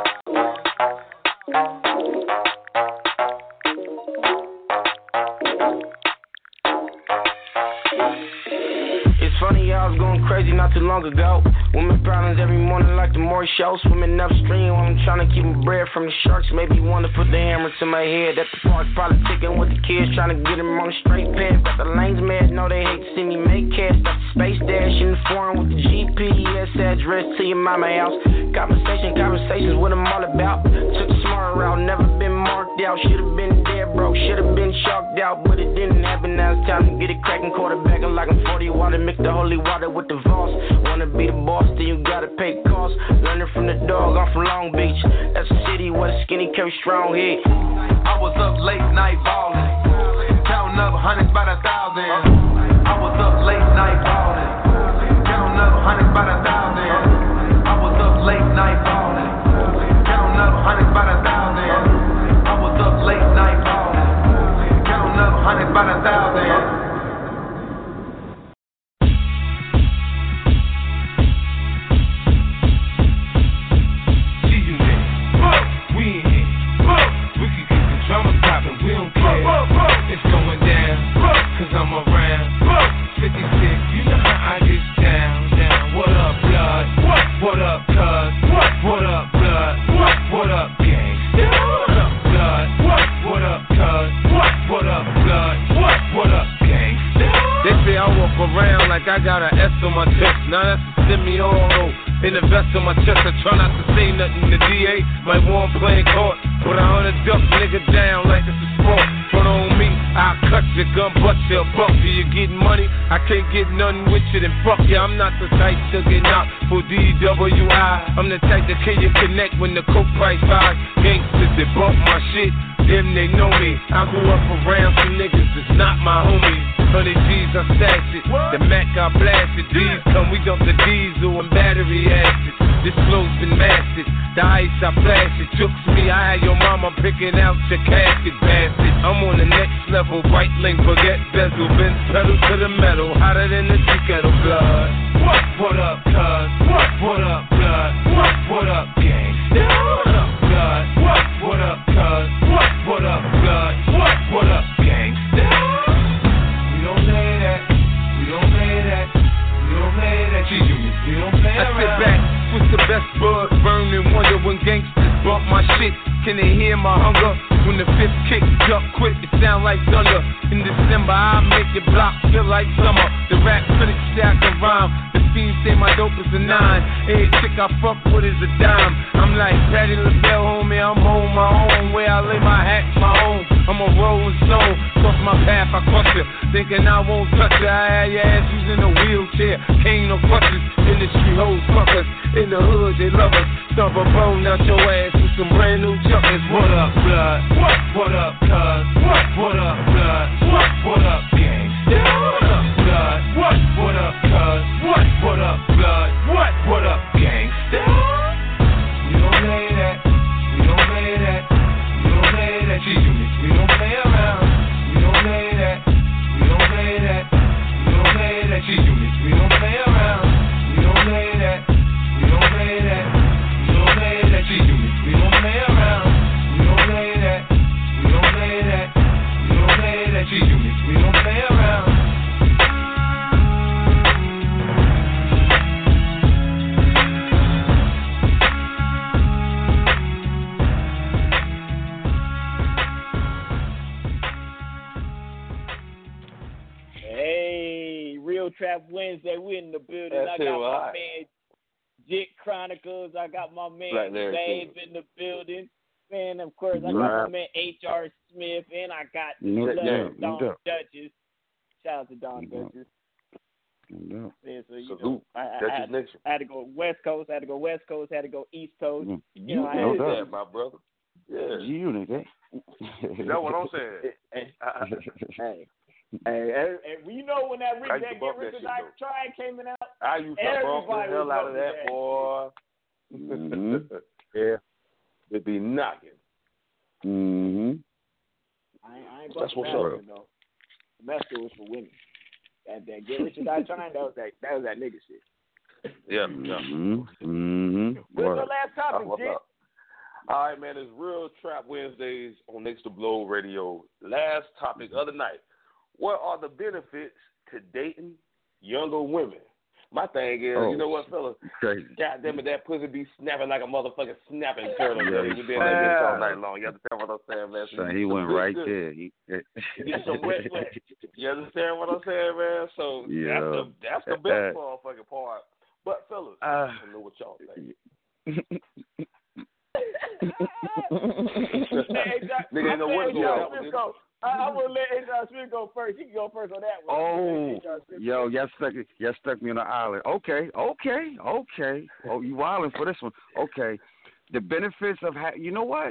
Funny, I was going crazy not too long ago. Women problems every morning like the Maury show. Swimming upstream while I'm trying to keep my bread from the sharks. Maybe want to put the hammer to my head. At the park, probably ticking with the kids, trying to get them on the straight path. Got the lanes mad, know they hate to see me make cash. Got the space dash in the foreign with the GPS address to your mama house. Conversations what I'm all about. Took the smart route, never been marked out. Should've been dead broke, should've been chalked out, but it didn't happen. Now it's time to get it cracking, quarterbacking like I'm 40 water. Mix the holy water with the Voss. Wanna be the boss, then you gotta pay costs. Learning from the dog, I'm from Long Beach. That's a city where the skinny carry strong head.
I was up late night ballin', counting up hundreds by the thousand. I was up late night ballin', counting up hundreds by the thousand. I was up late night ballin', counting up hundreds by the thousand. I was up late night ballin', counting up hundreds by the thousand.
It's going down, cause I'm around 56, you know how I get down. What up, blood? What up, cuz? What up, blood? What up, gangsta? What up, blood? What up, cuz? What up, blood? What up, gangsta?
They say I walk around like I got an S on my chest. Now that's a semi-auto. In the vest on my chest, I try not to say nothing. The DA might want playing court, but I hunt a duck nigga down like it's a sport. But on me, I'll cut your gun, bust your buck. Do you getting money? I can't get nothing with you, then fuck ya. I'm not the type to get out for DWI. I'm the type that can you connect when the coke price rise. Gangsters that bump my shit, them they know me. I grew up around some niggas that's not my homies. 100 G's, I stash it. The Mac, I blast it. D's come, we dump the diesel and battery acid. This flow's been mastered. The ice, I blast it. Jukes me, I had your mama picking out your casket, bastard. I'm on the next level. White link, forget bezel. Benz pedal to the metal. Hotter than the tea kettle. Blood. What up, cuz? What up, blood? What up, gangsta? What up, blood? What up, cuz? What up, blood? What up, gangsta? We don't play that. We don't play that. We don't play that. We don't play around. I sit back, twist the best bud, burn and wonder when gangsters bump my shit. Can they hear my hunger? When the fifth kick jump quick, it sound like thunder. In December, I make your block feel like summer. The rap critics say I can rhyme. The fiends say my dope is a 9. Every chick I fuck with is a dime. I'm like Patti LaBelle, homie, I'm on my own. Where I lay my hat, my home. I'm a rolling stone. Cross my path, I crush you. Thinking I won't touch you. I had your ass using a wheelchair. Cane no crutches. Industry hoes fuck us. In the hood, they love us. Stomp a bone out your ass with some brand new chuckers. What up, blood? What up, cuz? What up, blood? What up, gangsta? What up, blood? What up, cuz? What up, blood? What up, gangsta? We don't play that. We don't play that. We don't play that. G-Unit, we don't play around. We don't play that. We don't play that. We don't play that. G-Unit, we don't play around. We don't play that. We don't play that. We don't play that. G-Unit, we don't play around. We don't play that. We don't play that. We don't play that. G-Unit, we don't play around.
Hey, Real Trap Wednesday, we in the building.
That's
I got my
right.
man Jit Chronicles. I got my man Dave in the building. Man, of course, I got my man H.R. Smith, and I got Don Duchess. Shout out to Don Duchess. Man, so, you know, I had to go West Coast, had to go East Coast. You know, I had
that, my brother. Yeah.
Unit, eh?
That's what I'm saying.
Hey, you know when that Get Rich or Die Trying came out,
I used to bump the hell out of that, boy. Yeah, it'd be knocking.
I ain't that's what's up. Though. Semester was for women. That Get Rich or Die Trying, that was that nigga shit.
Yeah.
What's the last topic, Jit?
All right, man. It's Real Trap Wednesdays on Next to Blow Radio. Last topic of the night. What are the benefits to dating younger women? My thing is, you know what, fella?
Crazy.
God damn it, that pussy be snapping like a motherfucking snapping turtle. We've been like this all night long. You understand what I'm saying, man?
So he went right
good.
there.
Get some wet. You understand what I'm saying, man? So that's the best motherfucking part. But, fellas, I don't know what y'all think. Nigga ain't know what's going on.
I will let H.R. Smith go first. He can go first on that one.
Yo, y'all stuck me on the island. Okay. Oh, you wilding for this one. Okay. The benefits of you know what?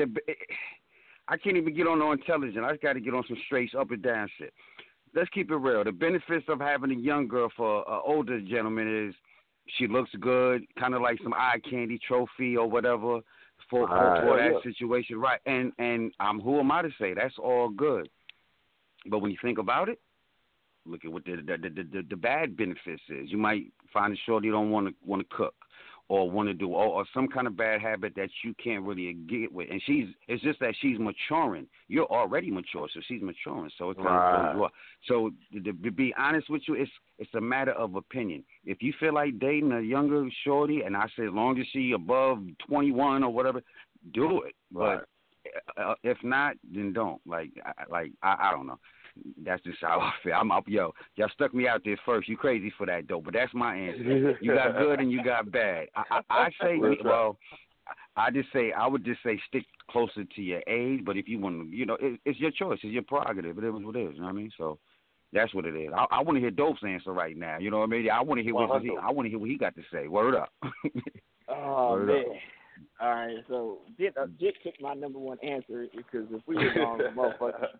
I can't even get on no intelligence. I just got to get on some straight up and down shit. Let's keep it real. The benefits of having a young girl for an older gentleman is she looks good, kind of like some eye candy trophy or whatever. For that situation, right? And who am I to say that's all good? But when you think about it, look at what the bad benefits is. You might find a shorty you don't want to cook, or want to do, or some kind of bad habit that you can't really get with. And it's just that she's maturing. You're already mature, so she's maturing. So it's kind of throws you off. So to be honest with you, it's a matter of opinion. If you feel like dating a younger shorty, and I say as long as she above 21 or whatever, do it. Right. But if not, then don't. Like I don't know. That's just how I feel. I'm up, y'all stuck me out there first. You crazy for that though, but that's my answer. You got good and you got bad. I say, well, I would just say stick closer to your age. But if you want to, it's your choice. It's your prerogative. It is what it is. You know what I mean? So that's what it is. I want to hear Dope's answer right now. You know what I mean? I want to hear what he got to say. Word up.
Word man. Up. All right, so Jit took my number one answer because if we were on the motherfucker.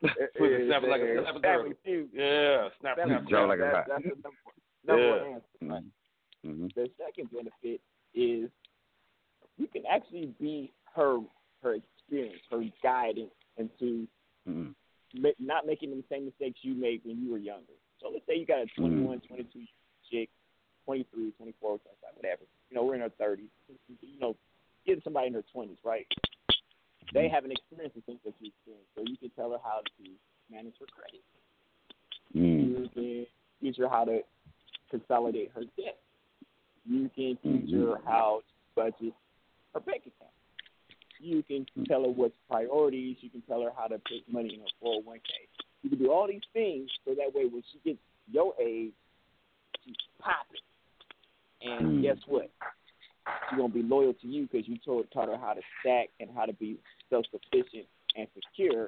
Snap like a turtle. Yeah, snap.
Jaw like a
rat. That's the number one answer.
Mm-hmm.
The second benefit is you can actually be her experience, her guidance into not making the same mistakes you made when you were younger. So let's say you got a 21, 22 chick, 23, 24, 25, whatever. We're in our 30s. Get somebody in her 20s, right? They haven't experienced the things that you experienced, so you can tell her how to manage her credit. You can teach her how to consolidate her debt. You can teach her how to budget her bank account. You can tell her what's priorities. You can tell her how to put money in her 401k. You can do all these things so that way when she gets your age, she's popping. And guess what? She's going to be loyal to you because you taught her how to stack and how to be self-sufficient and secure.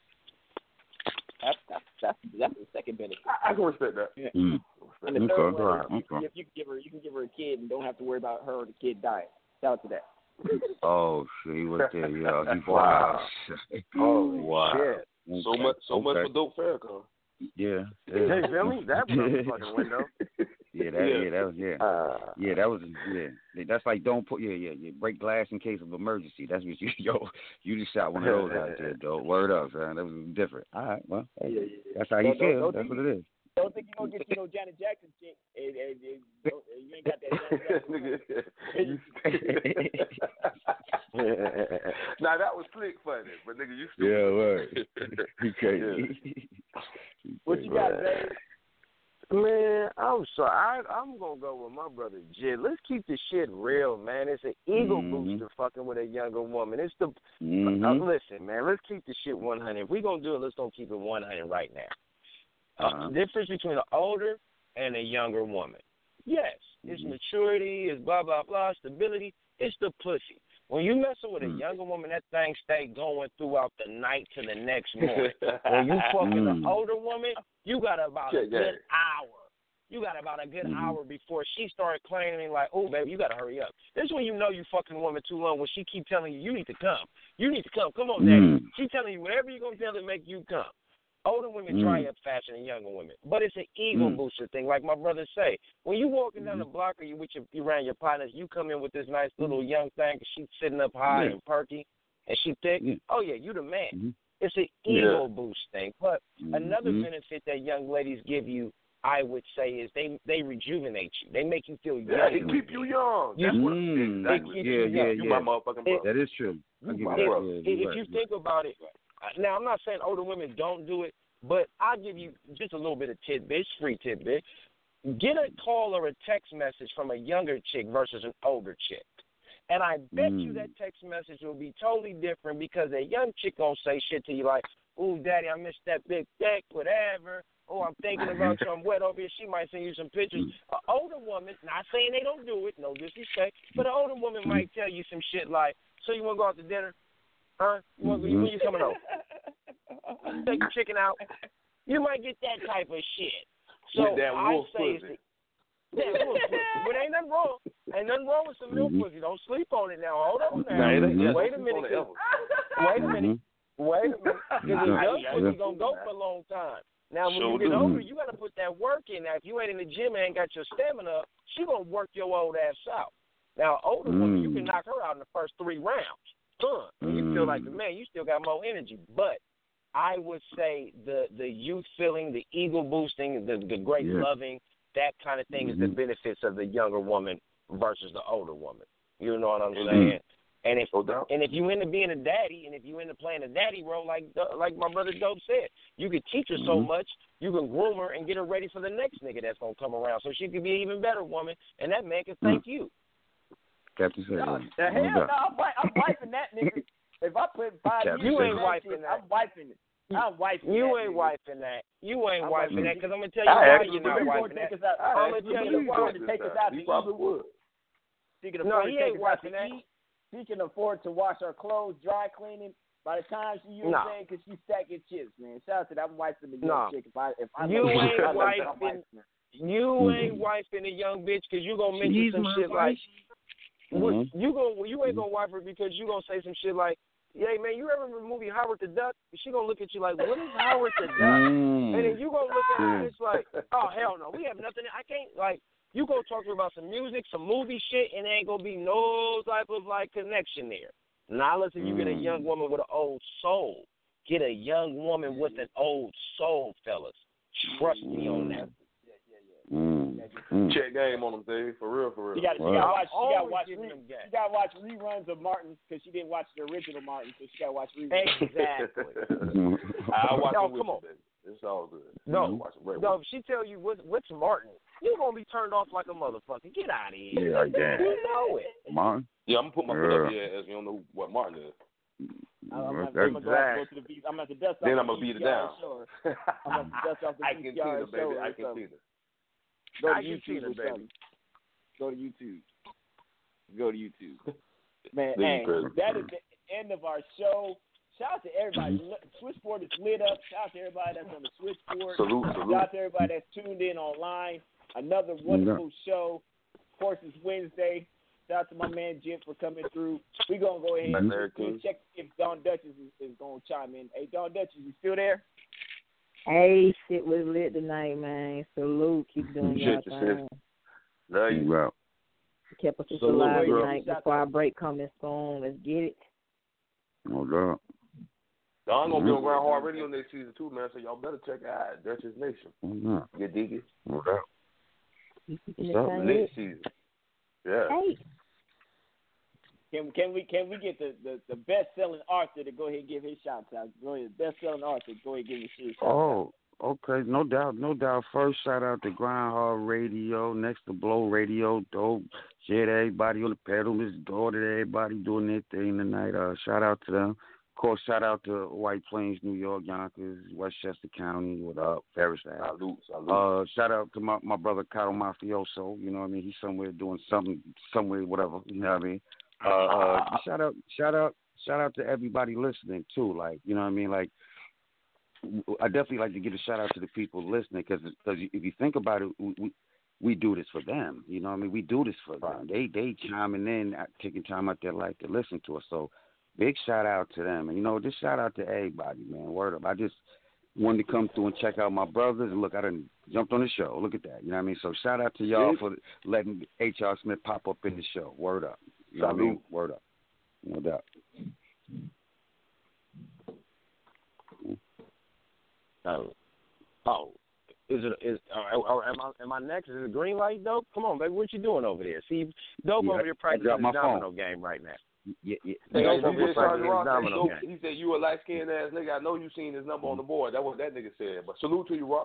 That's the second benefit.
I can respect that.
Yeah. And the third one, you can give her a kid and don't have to worry about her or the kid dying. Shout out to that.
Oh shit, he was there, yeah. Wow.
Oh
wow.
Shit. So much for Dope Farrakhan.
Yeah.
Hey, feel me? That was a fucking window.
That was That's like don't put break glass in case of emergency. That's what you just shot one of those out there, though. Word up, son. That was different. All right, well, that's how you feel. That's what it is.
Don't think you're going to get Janet Jackson chick. You ain't got that Janet Jackson.
Now, that was slick funny, but nigga, you stupid.
Yeah, right. You crazy.
What you got, Dave?
Man, I'm sorry. I'm going to go with my brother Jid. Let's keep the shit real, man. It's an ego booster fucking with a younger woman. It's the listen, man, let's keep the shit 100. If we're going to do it, let's don't keep it 100 right now. Difference between an older and a younger woman. Yes, it's maturity, it's blah, blah, blah, stability. It's the pussy. When you messing with a younger woman, that thing stay going throughout the night to the next morning. When you fucking an older woman, you got about a good hour. You got about a good hour before she started claiming like, oh, baby, you got to hurry up. This is when you know you fucking woman too long, when she keep telling you, you need to come. You need to come. Come on, daddy. She telling you whatever you're going to tell her to make you come. Older women dry up faster than younger women. But it's an ego booster thing, like my brothers say. When you walking down the block or you around your partners, you come in with this nice little young thing because she's sitting up high and perky and she thick. Oh, yeah, you the man. It's an ego boost thing. But another benefit that young ladies give you, I would say, is they rejuvenate you. They make you feel young.
Yeah, they keep you young. That's what you my motherfucking brother.
That is true.
If
you think about it, now, I'm not saying older women don't do it, but I'll give you just a little bit of tidbits, free tidbit. Get a call or a text message from a younger chick versus an older chick. And I bet you that text message will be totally different because a young chick gonna say shit to you like, ooh, daddy, I missed that big dick, whatever. Oh, I'm thinking about you, I'm wet over here. She might send you some pictures. An older woman, not saying they don't do it, no disrespect, but an older woman might tell you some shit like, so you want to go out to dinner? Huh? When you coming home? Take the chicken out. You might get that type of shit. So I say that wolf pussy. But ain't nothing wrong. Ain't nothing wrong with some milk pussy. Don't sleep on it now. Hold on now. Wait a minute. Because the young pussy gonna go for a long time. Now when you get older, you gotta put that work in. Now if you ain't in the gym and ain't got your stamina up, she gonna work your old ass out. Now older woman, you can knock her out in the first 3 rounds. And you feel like the man, you still got more energy. But I would say the youth feeling, the ego boosting, the great loving, that kind of thing is the benefits of the younger woman versus the older woman. You know what I'm saying? And if you end up being a daddy, and if you end up playing a daddy role, like my brother Dope said, you could teach her so much, you can groom her and get her ready for the next nigga that's gonna come around, so she could be an even better woman, and that man can thank you.
Captain said,
hell no, I'm wiping that nigga. If I put 5 years,
you ain't wiping that.
I'm wiping it. I'm wiping
you
that.
Ain't wiping that. You ain't wiping that because I'm gonna tell you why you're not wiping that. I'm gonna tell you why.
To take us out to eat.
Probably would.
No, he ain't wiping that. She can afford to wash her clothes, dry cleaning. By the time you know what I'm saying, because she stacking chips, man. Shout out to that. I'm wiping the young chick.
You ain't wiping a young bitch because you gonna mention some shit like. You ain't gonna wipe her because you gonna say some shit like, yeah, man, you ever remember the movie Howard the Duck? She gonna look at you like, what is Howard the Duck? And then you gonna look at her and it's like, oh hell no, we have nothing. I can't like. You go talk to her about some music, some movie shit, and there ain't gonna be no type of like connection there. Now listen, you get a young woman with an old soul. Get a young woman with an old soul, fellas. Trust me on that.
Check game on them, Dave. For real.
You gotta watch reruns of Martin because she didn't watch the original Martin, so she gotta watch reruns.
Exactly.
I watch
no,
them
come on.
baby. It's all good.
No, if she tell you what's Martin, you gonna be turned off like a motherfucker. Get out of here.
Yeah, yeah.
You know it.
Martin?
Yeah, I'm gonna put my foot up here as you don't know what Martin is.
I'm gonna go to the beach. I'm gonna dust off.
Then I'm gonna beat it down.
I'm gonna dust off the
I can see it, baby. I can see it.
Go to YouTube, baby. Go to YouTube. Man, hey, that is the end of our show. Shout out to everybody. Switchboard is lit up. Shout out to everybody that's on the switchboard.
Salute.
Shout out to everybody that's tuned in online. Another wonderful show. Of course, it's Wednesday. Shout out to my man Jim for coming through. We're going to go ahead and check if Don Duchess is going to chime in. Hey, Don Duchess, you still there?
Hey, shit was lit tonight, man. Salute. Keep doing your thing.
Love you, bro.
Kept us alive tonight before our break coming soon. Let's get it.
No doubt.
Don gonna be on Ground Hard Radio next season too, man. So y'all better check it out. Duchess Nation. You dig it?
No doubt.
Next season. Yeah.
Hey.
Can we get the best selling author to go ahead and give his shout out? Go ahead, best selling author, go ahead and give his shout out.
Okay, no doubt. First, shout out to Groundhog Radio, next to Blow Radio, dope. Shit, everybody on the pedal, Miss Daughter, everybody doing their thing tonight. Shout out to them. Of course, shout out to White Plains, New York, Yonkers, Westchester County, what up, Ferris Ave.
Salute.
Shout out to my brother Cato Mafioso, you know what I mean? He's somewhere doing something, somewhere, whatever, you know what I mean? Shout out to everybody listening too, like, you know what I mean? Like, I definitely like to give a shout out to the people listening because if you think about it, we do this for them. You know what I mean? We do this for them. They chiming in, taking time out their life to listen to us. So big shout out to them. And, you know, just shout out to everybody, man. Word up. I just wanted to come through and check out my brothers. And, look, I done jumped on the show. Look at that. You know what I mean? So shout out to y'all for letting H.R. Smith pop up in the show. Word up. You know what I mean? Word up. No doubt.
Am I next? Is it green light, Dope? Come on, baby, what you doing over there? See, Dope over here practicing his domino game right now.
He said you a light skinned ass nigga. I know you seen his number on the board. That's what that nigga said. But salute to you, Rock.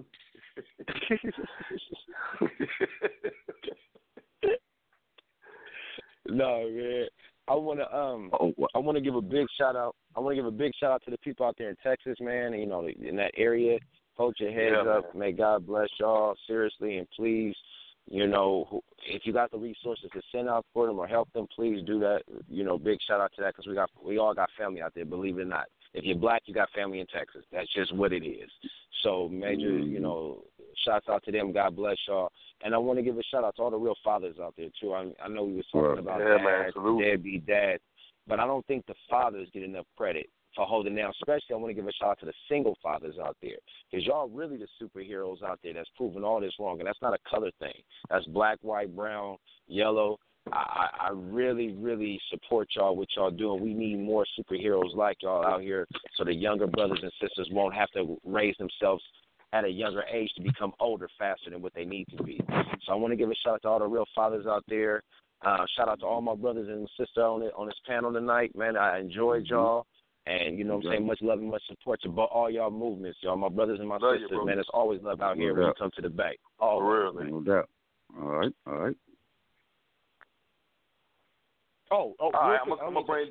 No, man. I want to give a big shout out. I want to give a big shout out to the people out there in Texas, man. You know, in that area. Hold your heads up. May God bless y'all. Seriously, and please, you know, if you got the resources to send out for them or help them, please do that. You know, big shout out to that because we all got family out there. Believe it or not, if you're black, you got family in Texas. That's just what it is. So major, you know, shouts out to them. God bless y'all. And I want to give a shout out to all the real fathers out there too. I know we was talking about deadbeat dads, but I don't think the fathers get enough credit for holding down. Especially, I want to give a shout out to the single fathers out there because y'all really the superheroes out there that's proven all this wrong. And that's not a color thing. That's black, white, brown, yellow. I really, really support y'all, what y'all doing. We need more superheroes like y'all out here so the younger brothers and sisters won't have to raise themselves at a younger age to become older faster than what they need to be. So I want to give a shout out to all the real fathers out there. Shout out to all my brothers and sisters on this panel tonight. Man, I enjoyed y'all. And, you know what I'm saying, much love and much support to all y'all movements, y'all, my brothers and my sisters, man. It's always love out here when you come to the Bay. Always, man.
No doubt. All right.
Oh,
all right, I'm going to bring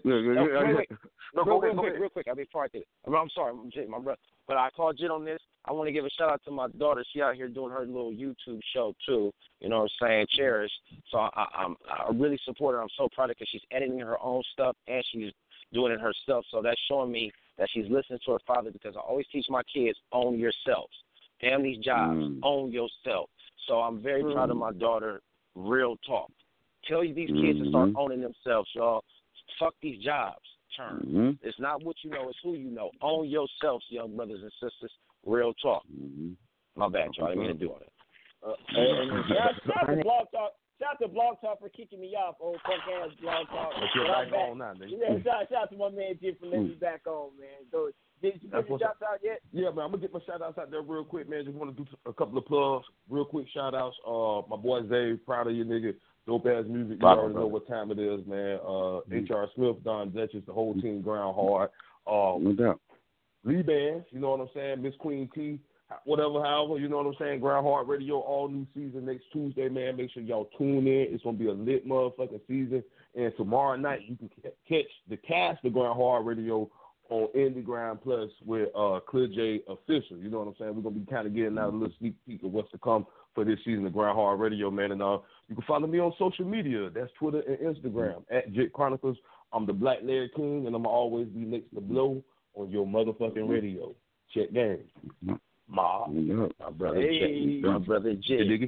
real quick. I'll be part of it. I'm sorry, Jit, my brother. But I called Jit on this. I want to give a shout-out to my daughter. She out here doing her little YouTube show, too. You know what I'm saying? Cherish. So I really support her. I'm so proud of her because she's editing her own stuff and she's doing it herself. So that's showing me that she's listening to her father because I always teach my kids, own yourselves. Damn these jobs. Own yourself. So I'm very proud of my daughter. Real talk. Tell you these kids to start owning themselves, y'all. Fuck these jobs. term.
Mm-hmm.
It's not what you know, it's who you know. Own yourselves, young brothers and sisters. Real talk.
Mm-hmm.
My bad, y'all. I didn't mean to do all that.
Shout out to Blog Talk. Shout out to Blog Talk for kicking me off, old punk ass Blog Talk.
But you're back on now, nigga.
Yeah, shout out to my man Jim for letting me back on, man. So, did you get your shout out yet?
Yeah, man, I'm gonna get my shout outs out there real quick, man. Just want to do a couple of plugs, real quick shout outs. My boy Zay, proud of you, nigga. Dope ass music. You already know what time it is, man. H.R. Smith, Don Dutchess, the whole team, Ground Hard.
No doubt.
Lee Bands, you know what I'm saying? Miss Queen T, however, you know what I'm saying? Ground Hard Radio, all new season next Tuesday, man. Make sure y'all tune in. It's gonna be a lit motherfucking season. And tomorrow night you can catch the cast of Ground Hard Radio on Indie Grind Plus with Clear J Official. You know what I'm saying? We're gonna be kind of getting out a little sneak peek of what's to come for this season of Ground Hard Radio, man. And you can follow me on social media. That's Twitter and Instagram at Jit Chronicles. I'm the Black Larry King, and I'm always be next to Blow on your motherfucking radio. Check game.
My brother Jit. My brother Jit.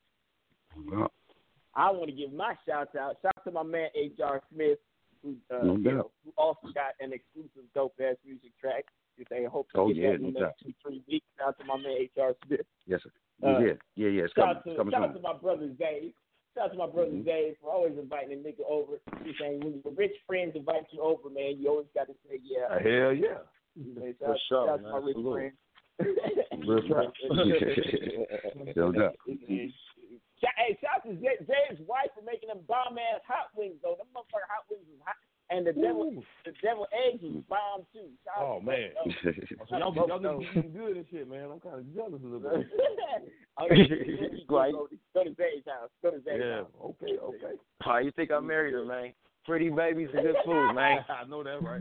I want to give my shout out. Shout out to my man H.R. Smith, who also got an exclusive dope ass music track. Just I hope to get that in the next 2-3 weeks. Shout out to my man H.R. Smith.
Yes, sir. It's
shout out to my brother Zay. Shout out to my brother Zay for always inviting a nigga over. He's saying when your rich friends invite you over, man, you always got to say yeah.
Hell yeah.
Shout out to my rich friends.
Real trap.
Hey, shout out to Zay's wife for making them bomb ass hot wings though. Them motherfucking hot wings was hot. And the devil eggs was bomb too.
Oh man. So y'all niggas eating good and shit, man. I'm kind of jealous a little bit.
Go to Zay's house.
Yeah, okay.
Why you think I married her, man? Pretty babies and good food, man.
I know that, right?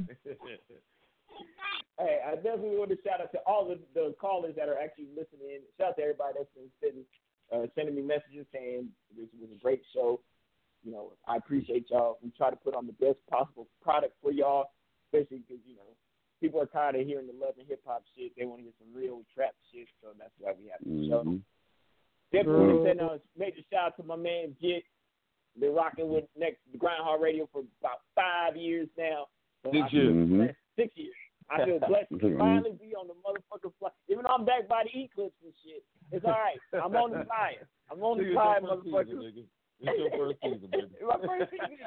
Hey, I definitely want to shout out to all the callers that are actually listening. Shout out to everybody that's been sending me messages saying this was a great show. You know, I appreciate y'all. We try to put on the best possible product for y'all, especially because, you know, people are tired of hearing the love and hip-hop shit. They want to hear some real trap shit, so that's why we have the show. Definitely want to send a major shout out to my man Jit. Been rocking with the Grind Hard Radio for about 5 years now. So
6 years.
6 years. I feel blessed to finally be on the motherfucking fly. Even though I'm back by the Eclipse and shit, it's all right. I'm on the fire. I'm on the fire, motherfucker.
It's your first season, baby.
My first season.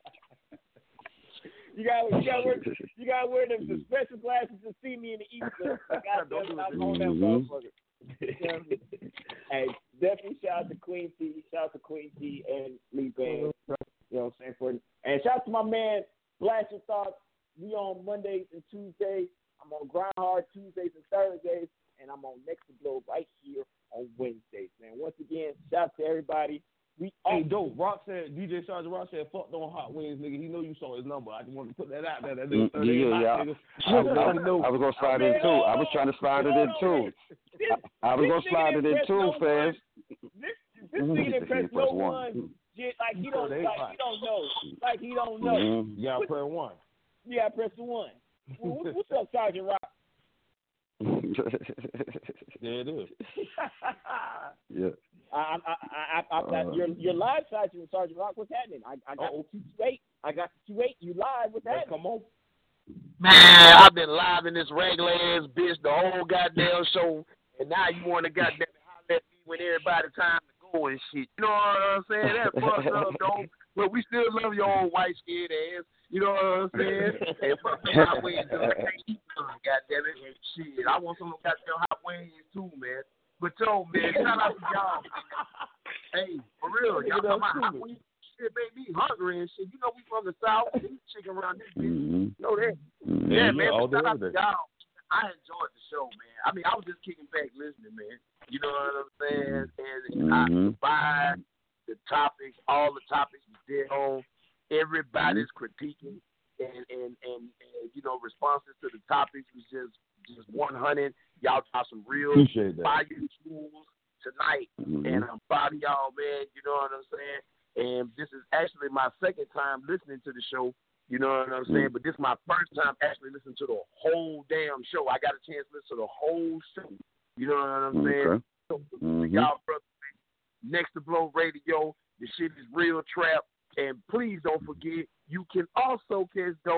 You gotta wear them special glasses to see me in the Eclipse. I'm on that motherfucker. Hey, definitely shout out to Queen T. Shout out to Queen T and Lee Band. You know what I'm saying? And shout out to my man Blast Your Thoughts. We on Mondays and Tuesdays. I'm on Grind Hard Tuesdays and Thursdays, and I'm on Next to Blow right here on Wednesdays. Man, once again, shout out to everybody.
Hey, dope. DJ Sergeant Rock said, fuck on hot wings, nigga. He know you saw his number. I just wanted to put that out there. That nigga
I was going to slide in, too. I was trying to slide it in, too. I was going to slide it in, too, fans.
This nigga didn't press no one. Like he don't know. Like he don't know.
You got to press one.
You got to press the one. What's up, Sergeant Rock?
There it is.
Yeah.
Your live Sergeant Rock. What's happening? I got the 228. I got the 28. You live? What's happening?
Come on.
Man, I've been live in this regular ass bitch the whole goddamn show, and now you want to goddamn holler at me when everybody time to go and shit. You know what I'm saying? That fucked up, though. But we still love your old white scared ass. You know what I'm saying? And fuck me hot wings. Goddamn it. Shit, I want some goddamn hot wings too, man. But yo, man, shout out to y'all. Hey, for real, y'all talking about hot wings? Shit made me hungry and shit. You know we from the South. We eat chicken around this bitch. You know that? Yeah, man. Shout out to y'all. I enjoyed the show, man. I mean, I was just kicking back listening, man. You know what I'm saying? And I survived the topics, all the topics we did on. Everybody's critiquing and you know, responses to the topics was just 100. Y'all got some real fire tools tonight, and I'm proud of y'all, man. You know what I'm saying? And this is actually my second time listening to the show. You know what I'm saying? But this is my first time actually listening to the whole damn show. I got a chance to listen to the whole show. You know what I'm saying? So, y'all, brother, Next to Blow Radio. The shit is real trap. And please don't forget, you can also catch Dope's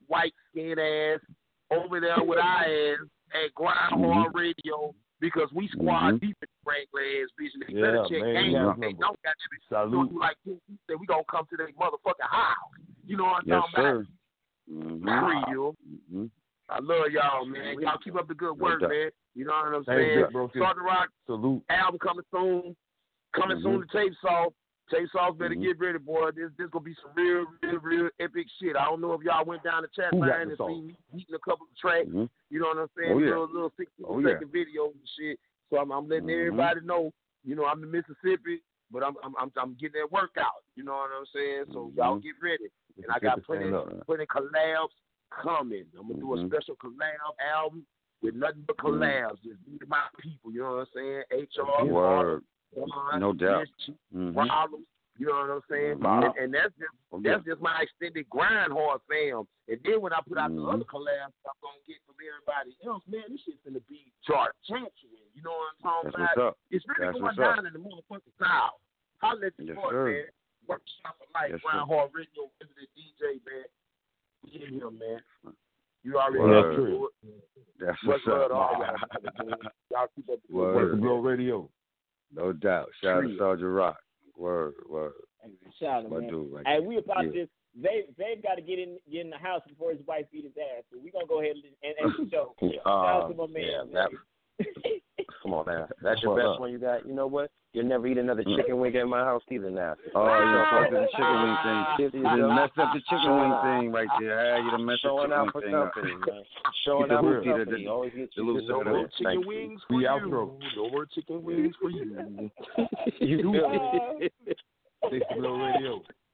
white skin ass over there with our ass at Grindhorn Radio because we squad deep in the regular ass bitch. They better check game. They don't got to be do like this. We gonna come to their motherfucking house. You know what I'm talking about? Real. I love y'all, man. Y'all keep up the good work, man. You know what I'm saying? Start the Rock.
Salute.
Album coming soon. Coming soon to Tape Sauce. Tape Sauce better get ready, boy. This gonna be some real epic shit. I don't know if y'all went down the chat line and seen me eating a couple of tracks. You know what I'm saying? Little 16-second videos and shit. So I'm letting everybody know. You know, I'm in Mississippi, but I'm getting that workout. You know what I'm saying? So y'all get ready. And I got plenty collabs coming. I'm gonna do a special collab album with nothing but collabs. Just be my people. You know what I'm saying? HR.
Word. No doubt.
Problems, you know what I'm saying? And that's just my extended Grindhorn fam. And then when I put out the other collabs I'm gonna get from everybody else, man, this shit's gonna be chart champion. You know what I'm talking about? It's really going down in the motherfucking South. Holla at the boy, man. Workshop for life, Grindhorn Radio, resident DJ, man. We in here, man. You already know.
That's what's up.
Y'all keep up the
West Blow Radio.
No doubt. Shout out to Soldier Rock. Word.
Shout out, man.
Dude,
hey, we about this. They've got to get in the house before his wife beat his ass. So we're going to go ahead and end the show. Shout out to my man.
Come on, man. That's your best one you got. You know what? You'll never eat another chicken wing at my house either now.
Oh, you fucked the chicken wing thing. You done messed up the chicken wing thing right there. You done messed up the chicken wing thing.
Showing out for company. Always get
no more chicken wings for you. No more chicken wings for you.
Blow Radio.